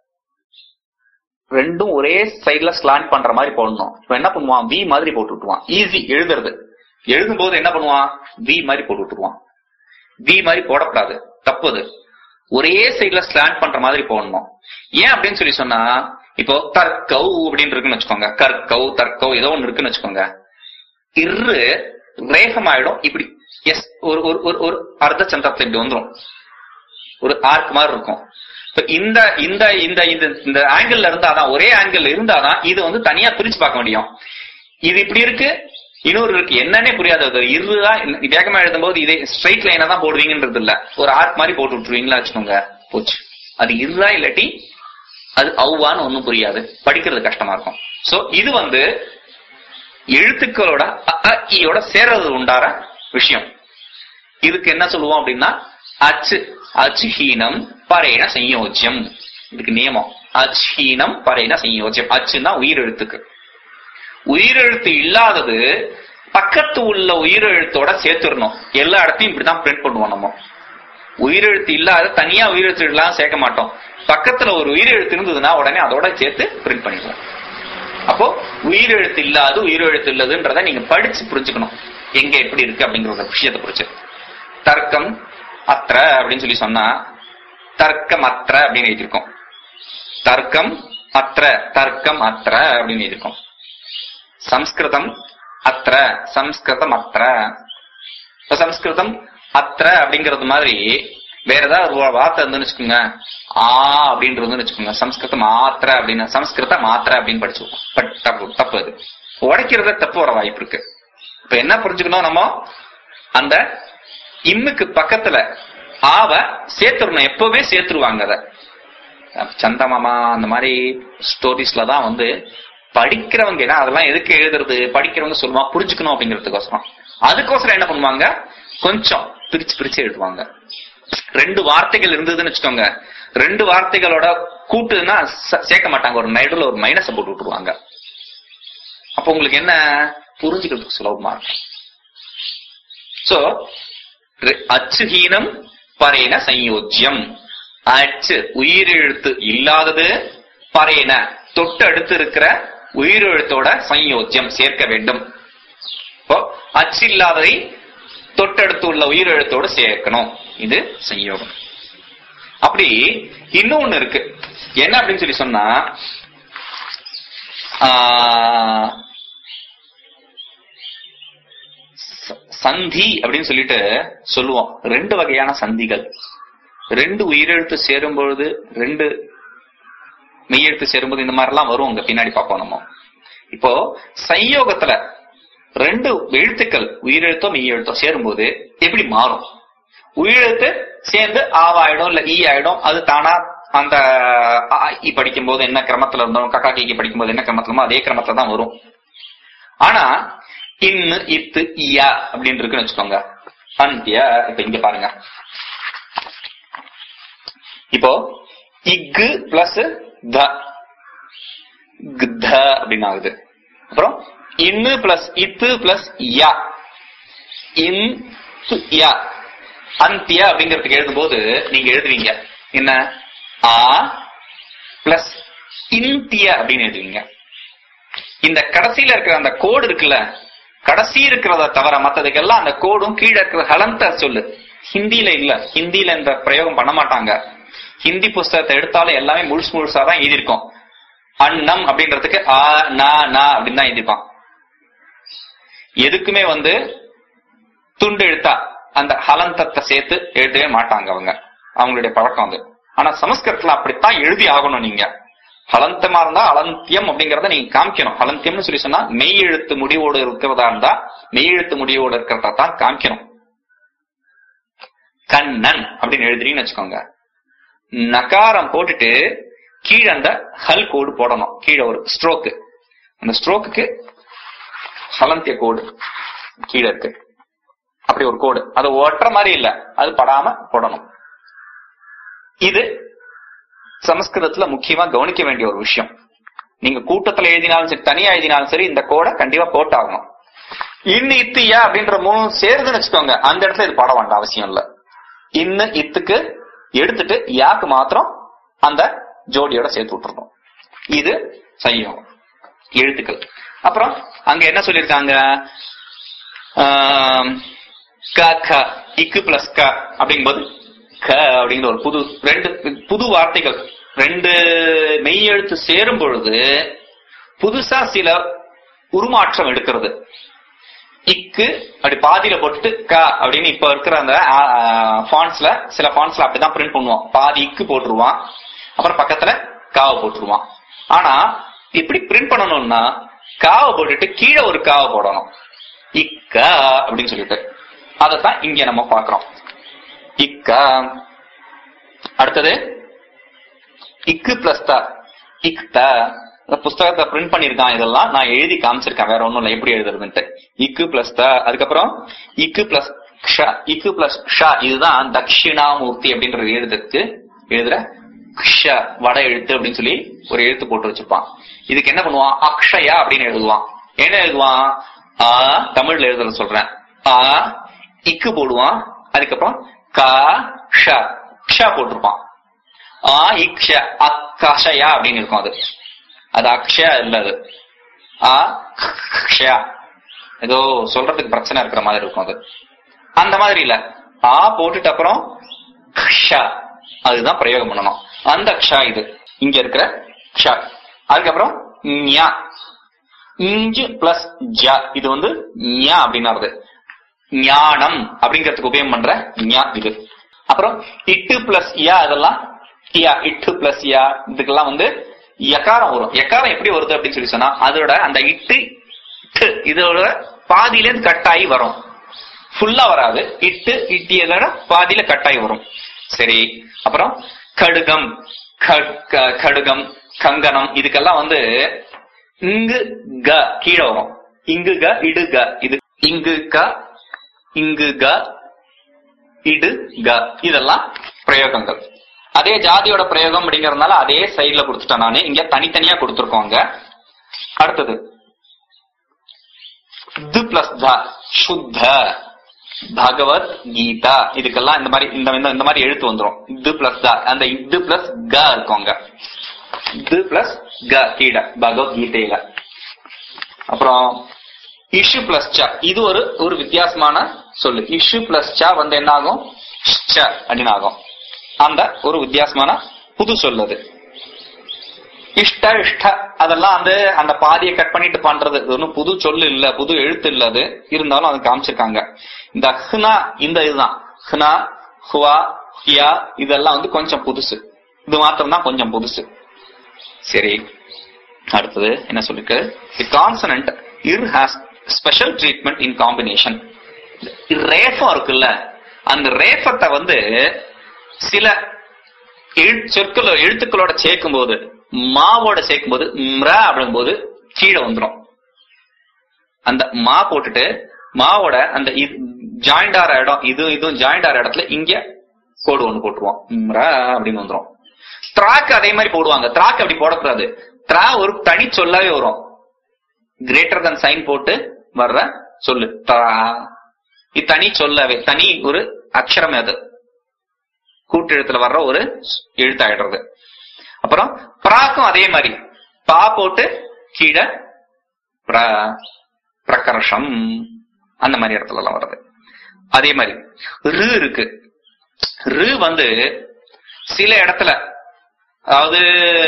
ரெண்டும் ஒரே சைட்ல ஸ்லாண்ட் பண்ற மாதிரி போடணும். இப்ப என்ன பண்ணுவான், வி மாதிரி போட்டு விட்டுருவான். ஈஸி எழுதுறது. எழுதும் போது என்ன பண்ணுவான், வி மாதிரி போட்டு விட்டுருவான். வி மாதிரி போடக்கூடாது, தப்புது. ஒரே சைட்ல ஸ்லாண்ட் பண்ற மாதிரி போடணும். ஏன் அப்படின்னு சொல்லி சொன்னா, இப்போ தற்கவ் அப்படின்னு இருக்குன்னு வச்சுக்கோங்க, கற்கவ் தற்கவ் ஏதோ ஒண்ணு இருக்குன்னு வச்சுக்கோங்க, இரு ரேகமாயிடும். இப்படி எஸ் ஒரு ஒரு அர்த்த சந்திரத்துல இப்படி வந்துடும், ஒரு ஆர்க் மாதிரி இருக்கும். இந்த இந்த இந்த இந்த ஆங்கிள் இருந்தாதான், ஒரே ஆங்கிள் இருந்தாதான் இது வந்து தனியா பிரிச்சு பார்க்க முடியும். இது இப்படி இருக்கு, இன்னொரு இருக்கு, என்னன்னே புரியாது. இருதான் வேகமா எழுதும் போது இதே ஸ்ட்ரைட் லைனா தான் போடுவீங்கன்றது இல்ல, ஒரு ஆர்க் மாதிரி போட்டு விட்டுருவீங்களா வச்சுக்கோங்க, போச்சு. அது இருதா இல்லாட்டி அது அவ்வான்னு ஒன்னும் புரியாது, படிக்கிறது கஷ்டமா இருக்கும். சோ இது வந்து எழுத்துக்களோட ஈயோட சேர்றது உண்டார விஷயம். இதுக்கு என்ன சொல்லுவோம் அப்படின்னா அச்சு, அச்சுஹீனம் பரைன சயோஜ்யம். இதுக்கு நியமம் அச்சுஹீனம் பரைன சயோஜ்யம். அச்சுன்னா உயிரெழுத்துக்கு. உயிரெழுத்து இல்லாதது பக்கத்து உள்ள உயிரெழுத்தோட சேர்த்துடணும். எல்லா இடத்தையும் இப்படிதான் பிரிண்ட் பண்ணுவோம் நம்ம. உயிரெழுத்து இல்லாத தனியா உயிரெழுத்து எல்லாம் சேர்க்க மாட்டோம். பக்கத்துல ஒரு உயிரெழுத்து இருந்ததுன்னா உடனே அதோட சேர்த்து பிரிண்ட் பண்ணிடுவோம். அப்போ உயிரெழுத்து இல்லாது உயிரெழுத்து இல்லதுன்றத நீங்க படிச்சு புரிஞ்சுக்கணும், எங்க எப்படி இருக்கு அப்படிங்கிற விஷயத்தை புரிச்சு. தர்க்கம் அத்திர அப்படின்னு சொல்லி சொன்னா தர்க்கம் அத்திர அப்படின்னு எழுதியிருக்கோம். தர்க்கம் அத்திர, தர்க்கம் அத்திர அப்படின்னு எழுதியிருக்கோம். சம்ஸ்கிருதம் அத்திர, சம்ஸ்கிருதம் அத்திர. சம்ஸ்கிருதம் அத்திர அப்படிங்கறது மாதிரி வேற ஏதாவது ஒரு வார்த்தை இருந்துன்னு வச்சுக்கோங்க, ஆ அப்படின்றது வச்சுக்கோங்க, சம்ஸ்கிருதம் மாத்திர அப்படின்னு, சம்ஸ்கிருத மாத்திர அப்படின்னு படிச்சுக்கோம். தப்பு தப்பு அது உடைக்கிறத தப்பு வர வாய்ப்பு இருக்கு. இப்ப என்ன புரிஞ்சுக்கணும், நம்ம அந்த இம்முக்கு பக்கத்துல ஆவ சேர்த்துடணும், எப்பவே சேர்த்துருவாங்க. அத சந்தமாமா அந்த மாதிரி ஸ்டோரிஸ்ல தான் வந்து படிக்கிறவங்க, ஏன்னா அதெல்லாம் எதுக்கு எழுதுறது, படிக்கிறவங்க சொல்லுவாங்க புரிஞ்சுக்கணும் அப்படிங்கிறதுக்கோசரம். அதுக்கோசரம் என்ன பண்ணுவாங்க, கொஞ்சம் பிரிச்சு பிரிச்சு எழுதுவாங்க. ரெண்டு வார்த்தைகள் இருந்ததுன்னு வச்சுக்கோங்க, ரெண்டு வார்த்தைகளோட கூட்டுன்னா சேர்க்க மாட்டாங்க, ஒரு நடுவில் ஒரு மைனஸை போட்டு விட்டுருவாங்க. அப்ப உங்களுக்கு என்ன புரிஞ்சுக்கிறதுக்கு சுலபமா இருக்கும். சோ அச்சுஹீனம் பரேன சயோஜ்யம், அச்சு உயிரெழுத்து இல்லாதது, பரேன தொட்டு அடுத்து இருக்கிற உயிரெழுத்தோட சயோஜ்யம் சேர்க்க வேண்டும். இப்போ அச்சு இல்லாததை தொட்டடுத்து உள்ள உயிரெழுத்தோடு சேர்க்கணும், இது சயோகம். அப்படி இன்னொன்னு இருக்கு, என்ன அப்படின்னு சொல்லி சொன்னா சந்தி அப்படின்னு சொல்லிட்டு சொல்லுவோம். ரெண்டு வகையான சந்திகள், ரெண்டு உயிரெழுத்து சேரும் பொழுது, ரெண்டு மெய்யெழுத்து சேரும்போது இந்த மாதிரி எல்லாம் வரும், அங்க பின்னாடி பார்ப்போம் நம்ம. இப்போ சயோகத்துல ரெண்டு எழுத்துக்கள் உயிரெழுத்தோ மெய்யெழுத்தோ சேரும்போது எப்படி மாறும்? உயிரெழுத்து சேர்ந்து ஆவாயிடும் இல்ல ஈ ஆயிடும், அது தானா அந்த இ படிக்கும் போது என்ன கிரமத்துல இருந்தோம், கக்கா கீக்கி படிக்கும் போது என்ன கிரமத்திலமோ அதே கிரமத்துல தான் வரும். ஆனா இன்னு இத்து இயா அப்படின்னு இருக்குன்னு வச்சுக்கோங்க, அந்தியா. இப்ப இங்க பாருங்க, இப்போ இக்கு பிளஸ் த த அப்படின்னு ஆகுது. அப்புறம் இன்னு பிளஸ் இத்து பிளஸ் யா, இன் யா, அந்தியா அப்படிங்கிறதுக்கு எழுதும் போது நீங்க எழுதுவீங்க என்ன, ஆ பிளஸ் இந்தியா அப்படின்னு எழுதுவீங்க. இந்த கடைசியில இருக்கிற அந்த கோடு இருக்குல்ல, கடைசி இருக்கிறத தவிர மற்றதுக்கெல்லாம் அந்த கோடும் கீழே இருக்கிற ஹலந்த சொல்லு. ஹிந்தியில இல்ல, ஹிந்தியில இந்த பிரயோகம் பண்ண மாட்டாங்க. ஹிந்தி புஸ்தகத்தை எடுத்தாலும் எல்லாமே முழுசு முழுசாதான் எழுதியிருக்கோம். அன்னம் அப்படின்றதுக்கு ஆ நா நா அப்படின்னு தான் எழுதிப்பான். எதுக்குமே வந்து துண்டு எழுத்தா அந்த ஹலந்தத்தை சேர்த்து எழுதவே மாட்டாங்க அவங்க, அவங்களுடைய பழக்கம் அது. ஆனா சமஸ்கிருதத்துல அப்படித்தான் எழுதி ஆகணும். நீங்க ஹலந்தமா இருந்தா அலந்தியம் அப்படிங்கறத நீங்க காமிக்கணும். ஹலந்தியம்னு சொல்லி சொன்னா மெய் எழுத்து முடிவோடு இருக்கிறதா இருந்தா மெய் எழுத்து முடிவோடு இருக்கிறதா தான் காமிக்கணும். கண்ணன் அப்படின்னு எழுதுறீங்கன்னு வச்சுக்கோங்க, நகாரம் போட்டுட்டு கீழே அந்த ஹல் கோடு போடணும், கீழே ஒரு ஸ்ட்ரோக்கு, அந்த ஸ்ட்ரோக்குக்கு ஹலந்திய கோடு கீழே இருக்கு, அப்படி ஒரு கோடு, அது ஒட்டுற மாதிரி இல்ல, அது படாம போடணும். இது சமஸ்கிருதத்துல முக்கியமா கவனிக்க வேண்டிய ஒரு விஷயம். நீங்க கூட்டத்துல எழுதினாலும் சரி, தனியா எழுதினாலும் சரி, இந்த கோடை கண்டிப்பா போட்டாகணும். இன்னு இத்து யா அப்படின்ற மூணு சேருதுன்னு வச்சுக்கோங்க, அந்த இடத்துல இது பாட வேண்டாம் அவசியம் இல்ல. இன்னு இத்துக்கு எடுத்துட்டு யாக்கு மாத்திரம் அந்த ஜோடியோட சேர்த்து விட்டுறணும். இது சையம் எழுத்துக்கள். அப்புறம் அங்க என்ன சொல்லிருக்காங்க, க க இக்கு பிளஸ் க அப்படிங்கும்போது க அப்படிங்கிற ஒரு புது ரெண்டு புது வார்த்தைகள், ரெண்டு மெய் எழுத்து சேரும் பொழுது புதுசா சில உருமாற்றம் எடுக்கிறது. இக்கு அப்படி பாதியில போட்டுட்டு க அப்படின்னு இப்ப இருக்கிற அந்த ஃபான்ட்ஸ்ல சில ஃபான்ட்ஸ்ல அப்படிதான் பிரிண்ட் பண்ணுவான், பாதி இக்கு போட்டுருவான், அப்புறம் பக்கத்துல காவை போட்டுருவான். ஆனா இப்படி பிரிண்ட் பண்ணணும்னா காவை போட்டுட்டு கீழே ஒரு காவை போடணும், இக்க அப்படின்னு சொல்லிட்டு. அதத்தான் இங்க நம்ம பாக்குறோம், இக்க. அடுத்தது இக்கு பிளஸ் த இக்த. புஸ்தகத்தை பிரிண்ட் பண்ணிருக்கான், இதெல்லாம் நான் எழுதி காமிச்சிருக்கேன், வேற ஒண்ணும் இல்ல எப்படி எழுதுறதுன்ட்டு. இக்கு பிளஸ் த, அதுக்கப்புறம் இக்கு பிளஸ் ஷ, இக்கு பிளஸ் ஷ, இதுதான் தட்சிணாமூர்த்தி அப்படின்றது எழுதுறதுக்கு எழுதுற க்ஷ வட எழுத்து அப்படின்னு சொல்லி ஒரு எழுத்து போட்டு வச்சிருப்பான். இதுக்கு என்ன பண்ணுவான், அக்ஷயா அப்படின்னு எழுதுவான். என்ன எழுதுவான், ஆ தமிழ்ல எழுதுறது சொல்றேன், ஆ இக்கு போடுவான், அதுக்கப்புறம் க ஷ க்ஷ போட்டிருப்பான். ஆ இக்ஷ அக்ஷயா அப்படின்னு இருக்கும், அது அது அக்ஷயா இல்ல, அது அக்ஷயா. ஏதோ சொல்றதுக்கு பிரச்சனை இருக்கிற மாதிரி இருக்கும் அது. அந்த மாதிரி இல்ல, ஆ போட்டுட்டு அப்புறம் க்ஷ, அதுதான் பிரயோகம் பண்ணணும். அந்த க்ஷா இது இங்க இருக்கிற க்ஷா. அதுக்கப்புறம் ஞா, இஞ்சு பிளஸ் ஜ, இது வந்து ஞா அப்படின்னு ஞானம் அப்படிங்கிறதுக்கு உபயோகம் பண்ற ஞா இது. அப்புறம் இட்டு பிளஸ் யா, அதெல்லாம் யா, இட்டு பிளஸ் யா, இதுக்கெல்லாம் வந்து யகாரம் வரும். யகாரம் எப்படி வருது அப்படின்னு சொல்லி சொன்னா அதோட அந்த இட்டு இதோட பாதியில இருந்து கட்டாயி வரும், ஃபுல்லா வராது. இட்டு இட்டியதோட பாதியில கட்டாயி வரும். சரி, அப்புறம் கடுகம் கடுகம், கங்கணம், இதுக்கெல்லாம் வந்து இங்கு க கீழே வரும். இங்கு க இடு க, இது இங்கு க இங்கு க இடு க, இதெல்லாம் பிரயோகங்கள். அதே ஜாதியோட பிரயோகம் அப்படிங்கறதுனால அதே சைட்ல கொடுத்துட்டேன் நானு. இங்க தனித்தனியா கொடுத்திருக்கோங்க. அடுத்தது து பிளஸ் த, சுத்த, பகவத் கீதா, இதுக்கெல்லாம் இந்த மாதிரி இந்த மாதிரி எழுத்து வந்துடும். இது பிளஸ் த, அந்த இது பிளஸ் க இருக்குங்க. இது பிளஸ் க கீழ பகவத்கீதையில. அப்புறம் இஷு பிளஸ் ச, இது ஒரு ஒரு வித்தியாசமான சொல்லு. இஷு பிளஸ் ச வந்து என்ன ஆகும், அப்படின்னு ஆகும். அந்த ஒரு வித்தியாசமான புது சொல்லது. இஷ்ட இஷ்ட அதெல்லாம் வந்து அந்த பாதியை கட் பண்ணிட்டு பண்றது. ஒன்னும் புது சொல்லு இல்ல, புது எழுத்து இல்ல. அது இருந்தாலும் அது காமிச்சிருக்காங்க. இந்த ஹ்னா, இந்த இதுதான் ஹ்னா, ஹுவா, ஹியா, இதெல்லாம் வந்து கொஞ்சம் புதுசு. இது மாத்திரம் தான் கொஞ்சம் புதுசு. சரி, அடுத்தது என்ன சொல்லிருக்கு, the consonant r has special treatment in combination. ரேஃபம் இருக்குல்ல, அந்த ரேஃபத்தை வந்து சில சொற்கள எழுத்துக்களோட சேர்க்கும் போது, மாவோட சேர்க்கும் போது, ம்ர அப்படிங்கும் போது கீழே வந்துடும். அந்த மா போட்டுட்டு மாவோட அந்த ஜாயிண்ட் ஆற இடம், இது இதுவும் ஜாயிண்ட் ஆற இடத்துல இங்க கோடு ஒண்ணு போட்டுருவோம், ம்ர அப்படின்னு வந்துடும். திராக்கு அதே மாதிரி போடுவாங்க. திராக்கு அப்படி போடக்கூடாது. திரா ஒரு தனி சொல்லாவே வரும். கிரேட்டர் தன் சைன் போட்டு வர்ற சொல்லு திரா. இது தனி சொல்லவே, தனி ஒரு அக்ஷரம். அது கூட்டு எழுத்துல வர்ற ஒரு எழுத்தாயிடுறது. அப்புறம் பிராக்கும் அதே மாதிரி பா போட்டு கீழே பிரகர்ஷம், அந்த மாதிரி இடத்துல எல்லாம் வர்றது. அதே மாதிரி ரு இருக்கு. ரு வந்து சில இடத்துல, அதாவது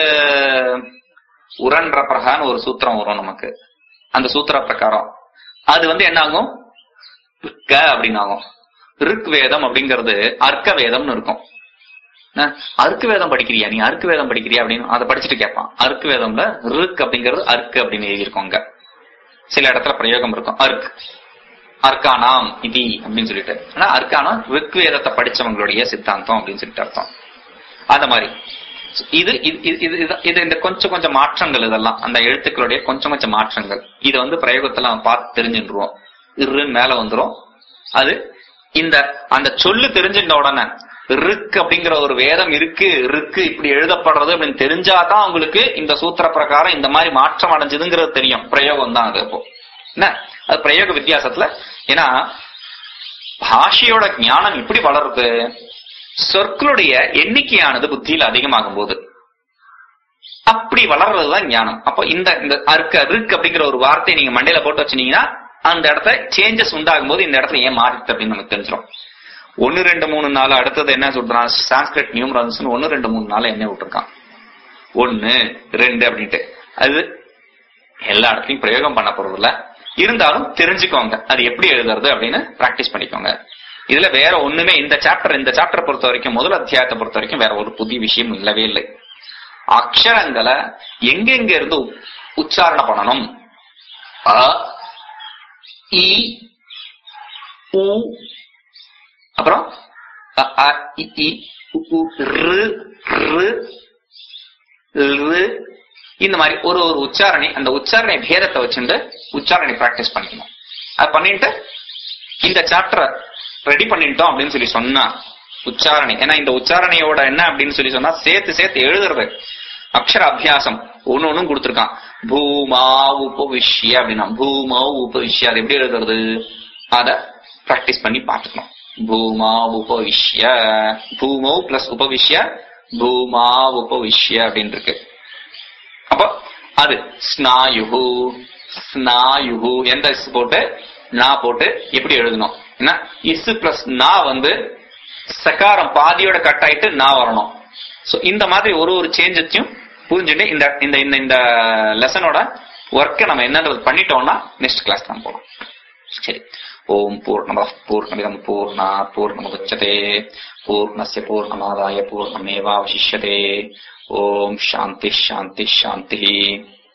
உரன்ற பிரகாரம் ஒரு சூத்திரம் வரும் நமக்கு. அந்த சூத்திர பிரகாரம் அது வந்து என்ன ஆகும், க அப்படின்னு ஆகும். ரிக் வேதம் அப்படிங்கிறது அர்க்க வேதம்னு இருக்கும். அர்க்கு வேதம் படிக்கிறியா நீ, அர்க்கு வேதம் படிக்கிறியா அப்படின்னு அதை படிச்சுட்டு கேட்பான். அர்க்கு வேதம்ல ரிக் அப்படிங்கிறது அர்க்கு அப்படின்னு எழுதியிருக்கோங்க. சில இடத்துல பிரயோகம் இருக்கும், அர்க் அர்க்கானாம் இதி அப்படின்னு சொல்லிட்டு. ஆனா அர்க்கானாம் ரிக் வேதத்தை படிச்சவங்களுடைய சித்தாந்தம் அப்படின்னு சொல்லிட்டு அர்த்தம். அந்த மாதிரி இது இது இந்த கொஞ்சம் கொஞ்சம் மாற்றங்கள், இதெல்லாம் அந்த எழுத்துக்களுடைய கொஞ்சம் கொஞ்சம் மாற்றங்கள். இதை வந்து பிரயோகத்துல நம்ம பார்த்து தெரிஞ்சுருவோம். இரு மேல வந்துரும். அது இந்த அந்த சொல்லு தெரிஞ்சிருந்த உடனே ரிக் அப்படிங்கிற ஒரு வேதம் இருக்கு, ரிக்கு இப்படி எழுதப்படுறது அப்படின்னு தெரிஞ்சாதான் உங்களுக்கு இந்த சூத்திர பிரகாரம் இந்த மாதிரி மாற்றம் அடைஞ்சதுங்கிறது தெரியும். பிரயோகம் தான் அது. அப்போ என்ன அது பிரயோக வித்தியாசத்துல. ஏன்னா பாஷையோட ஞானம் இப்படி வளருது, சொற்களுடைய எண்ணிக்கையானது புத்தியில் அதிகமாகும் போது அப்படி வளர்றதுதான் ஞானம். அப்போ இந்த அர்க்க ரிக் அப்படிங்கிற ஒரு வார்த்தையை நீங்க மண்டையில போட்டு வச்சுனீங்கன்னா அந்த இடத்துல சேஞ்சஸ் உண்டாகும் போது இந்த இடத்துல ஏன் மாறிட்டு அப்படின்னு நமக்கு தெரிஞ்சிடும். ஒன்னு ரெண்டு மூணு நாலு அடுத்தது என்ன சொல்றான், சான்ஸ்கிரிட் நியூமரல்ஸ் ஒன்னு ரெண்டு மூணு நாள் என்ன விட்டுருக்கான், ஒன்னு ரெண்டு அப்படின்ட்டு. அது எல்லா இடத்துலயும் பிரயோகம் பண்ண போறது இல்ல, இருந்தாலும் தெரிஞ்சுக்கோங்க அது எப்படி எழுதுறது அப்படின்னு பிராக்டிஸ் பண்ணிக்கோங்க. இதுல வேற ஒண்ணுமே இந்த சாப்டர் இந்த சாப்டர் பொறுத்த வரைக்கும், முதல் அத்தியாயத்தை பொறுத்த வரைக்கும் வேற ஒரு புதிய விஷயம் இல்லவே இல்லை. அக்ஷரங்களை எங்கெங்க இருந்து உச்சாரணம் பண்ணணும், அ இ உ, அப்புறம் இந்த மாதிரி ஒரு ஒரு உச்சாரணை, அந்த உச்சாரணை பேதத்தை வச்சுட்டு உச்சாரணை பிராக்டிஸ் பண்ணிக்கணும். அது பண்ணிட்டு இந்த சாப்டரை ரெடி பண்ணிட்டோம் அப்படின்னு சொல்லி சொன்னா உச்சாரணை, ஏன்னா இந்த உச்சாரணையோட என்ன அப்படின்னு சொல்லி சொன்னா சேர்த்து சேர்த்து எழுதுறது அக்ஷர அபியாசம் ஒன்னு ஒன்னும் கொடுத்துருக்கான். பூமா உபவிஷ்ய அப்படின்னா பூமா உபவிஷ்ய அது எப்படி எழுதுறது அத பிராக்டிஸ் பண்ணி பார்த்துக்கணும். பூமா உபவிஷ்ய, பூமோ பிளஸ் உபவிஷ்ய பூமா உபவிஷ்ய அப்படின்னு இருக்கு. அப்போ அது ஸ்நாயுகு ஸ்நாயுகு எந்த இஸ் போட்டு நா போட்டு எப்படி எழுதணும். ஏன்னா இஸ் பிளஸ் நா வந்து சகாரம் பாதியோட கட் ஆயிட்டு நா வரணும். சோ இந்த மாதிரி ஒரு ஒரு சேஞ்சஸையும் புரிஞ்சுட்டு இந்த இந்த இந்த லெசனோட ஒர்க்கை நம்ம என்னன்றது பண்ணிட்டோம்னா நெக்ஸ்ட் கிளாஸ் தான் போறோம். சரி, ஓம் பூர்ணமதః பூர்ணமிதம் பூர்ணாத் பூர்ணமுதச்யதே பூர்ணஸ்ய பூர்ணமாதாய பூர்ணமேவாவசிஷ்யதே. ஓம் சாந்தி சாந்தி சாந்தி.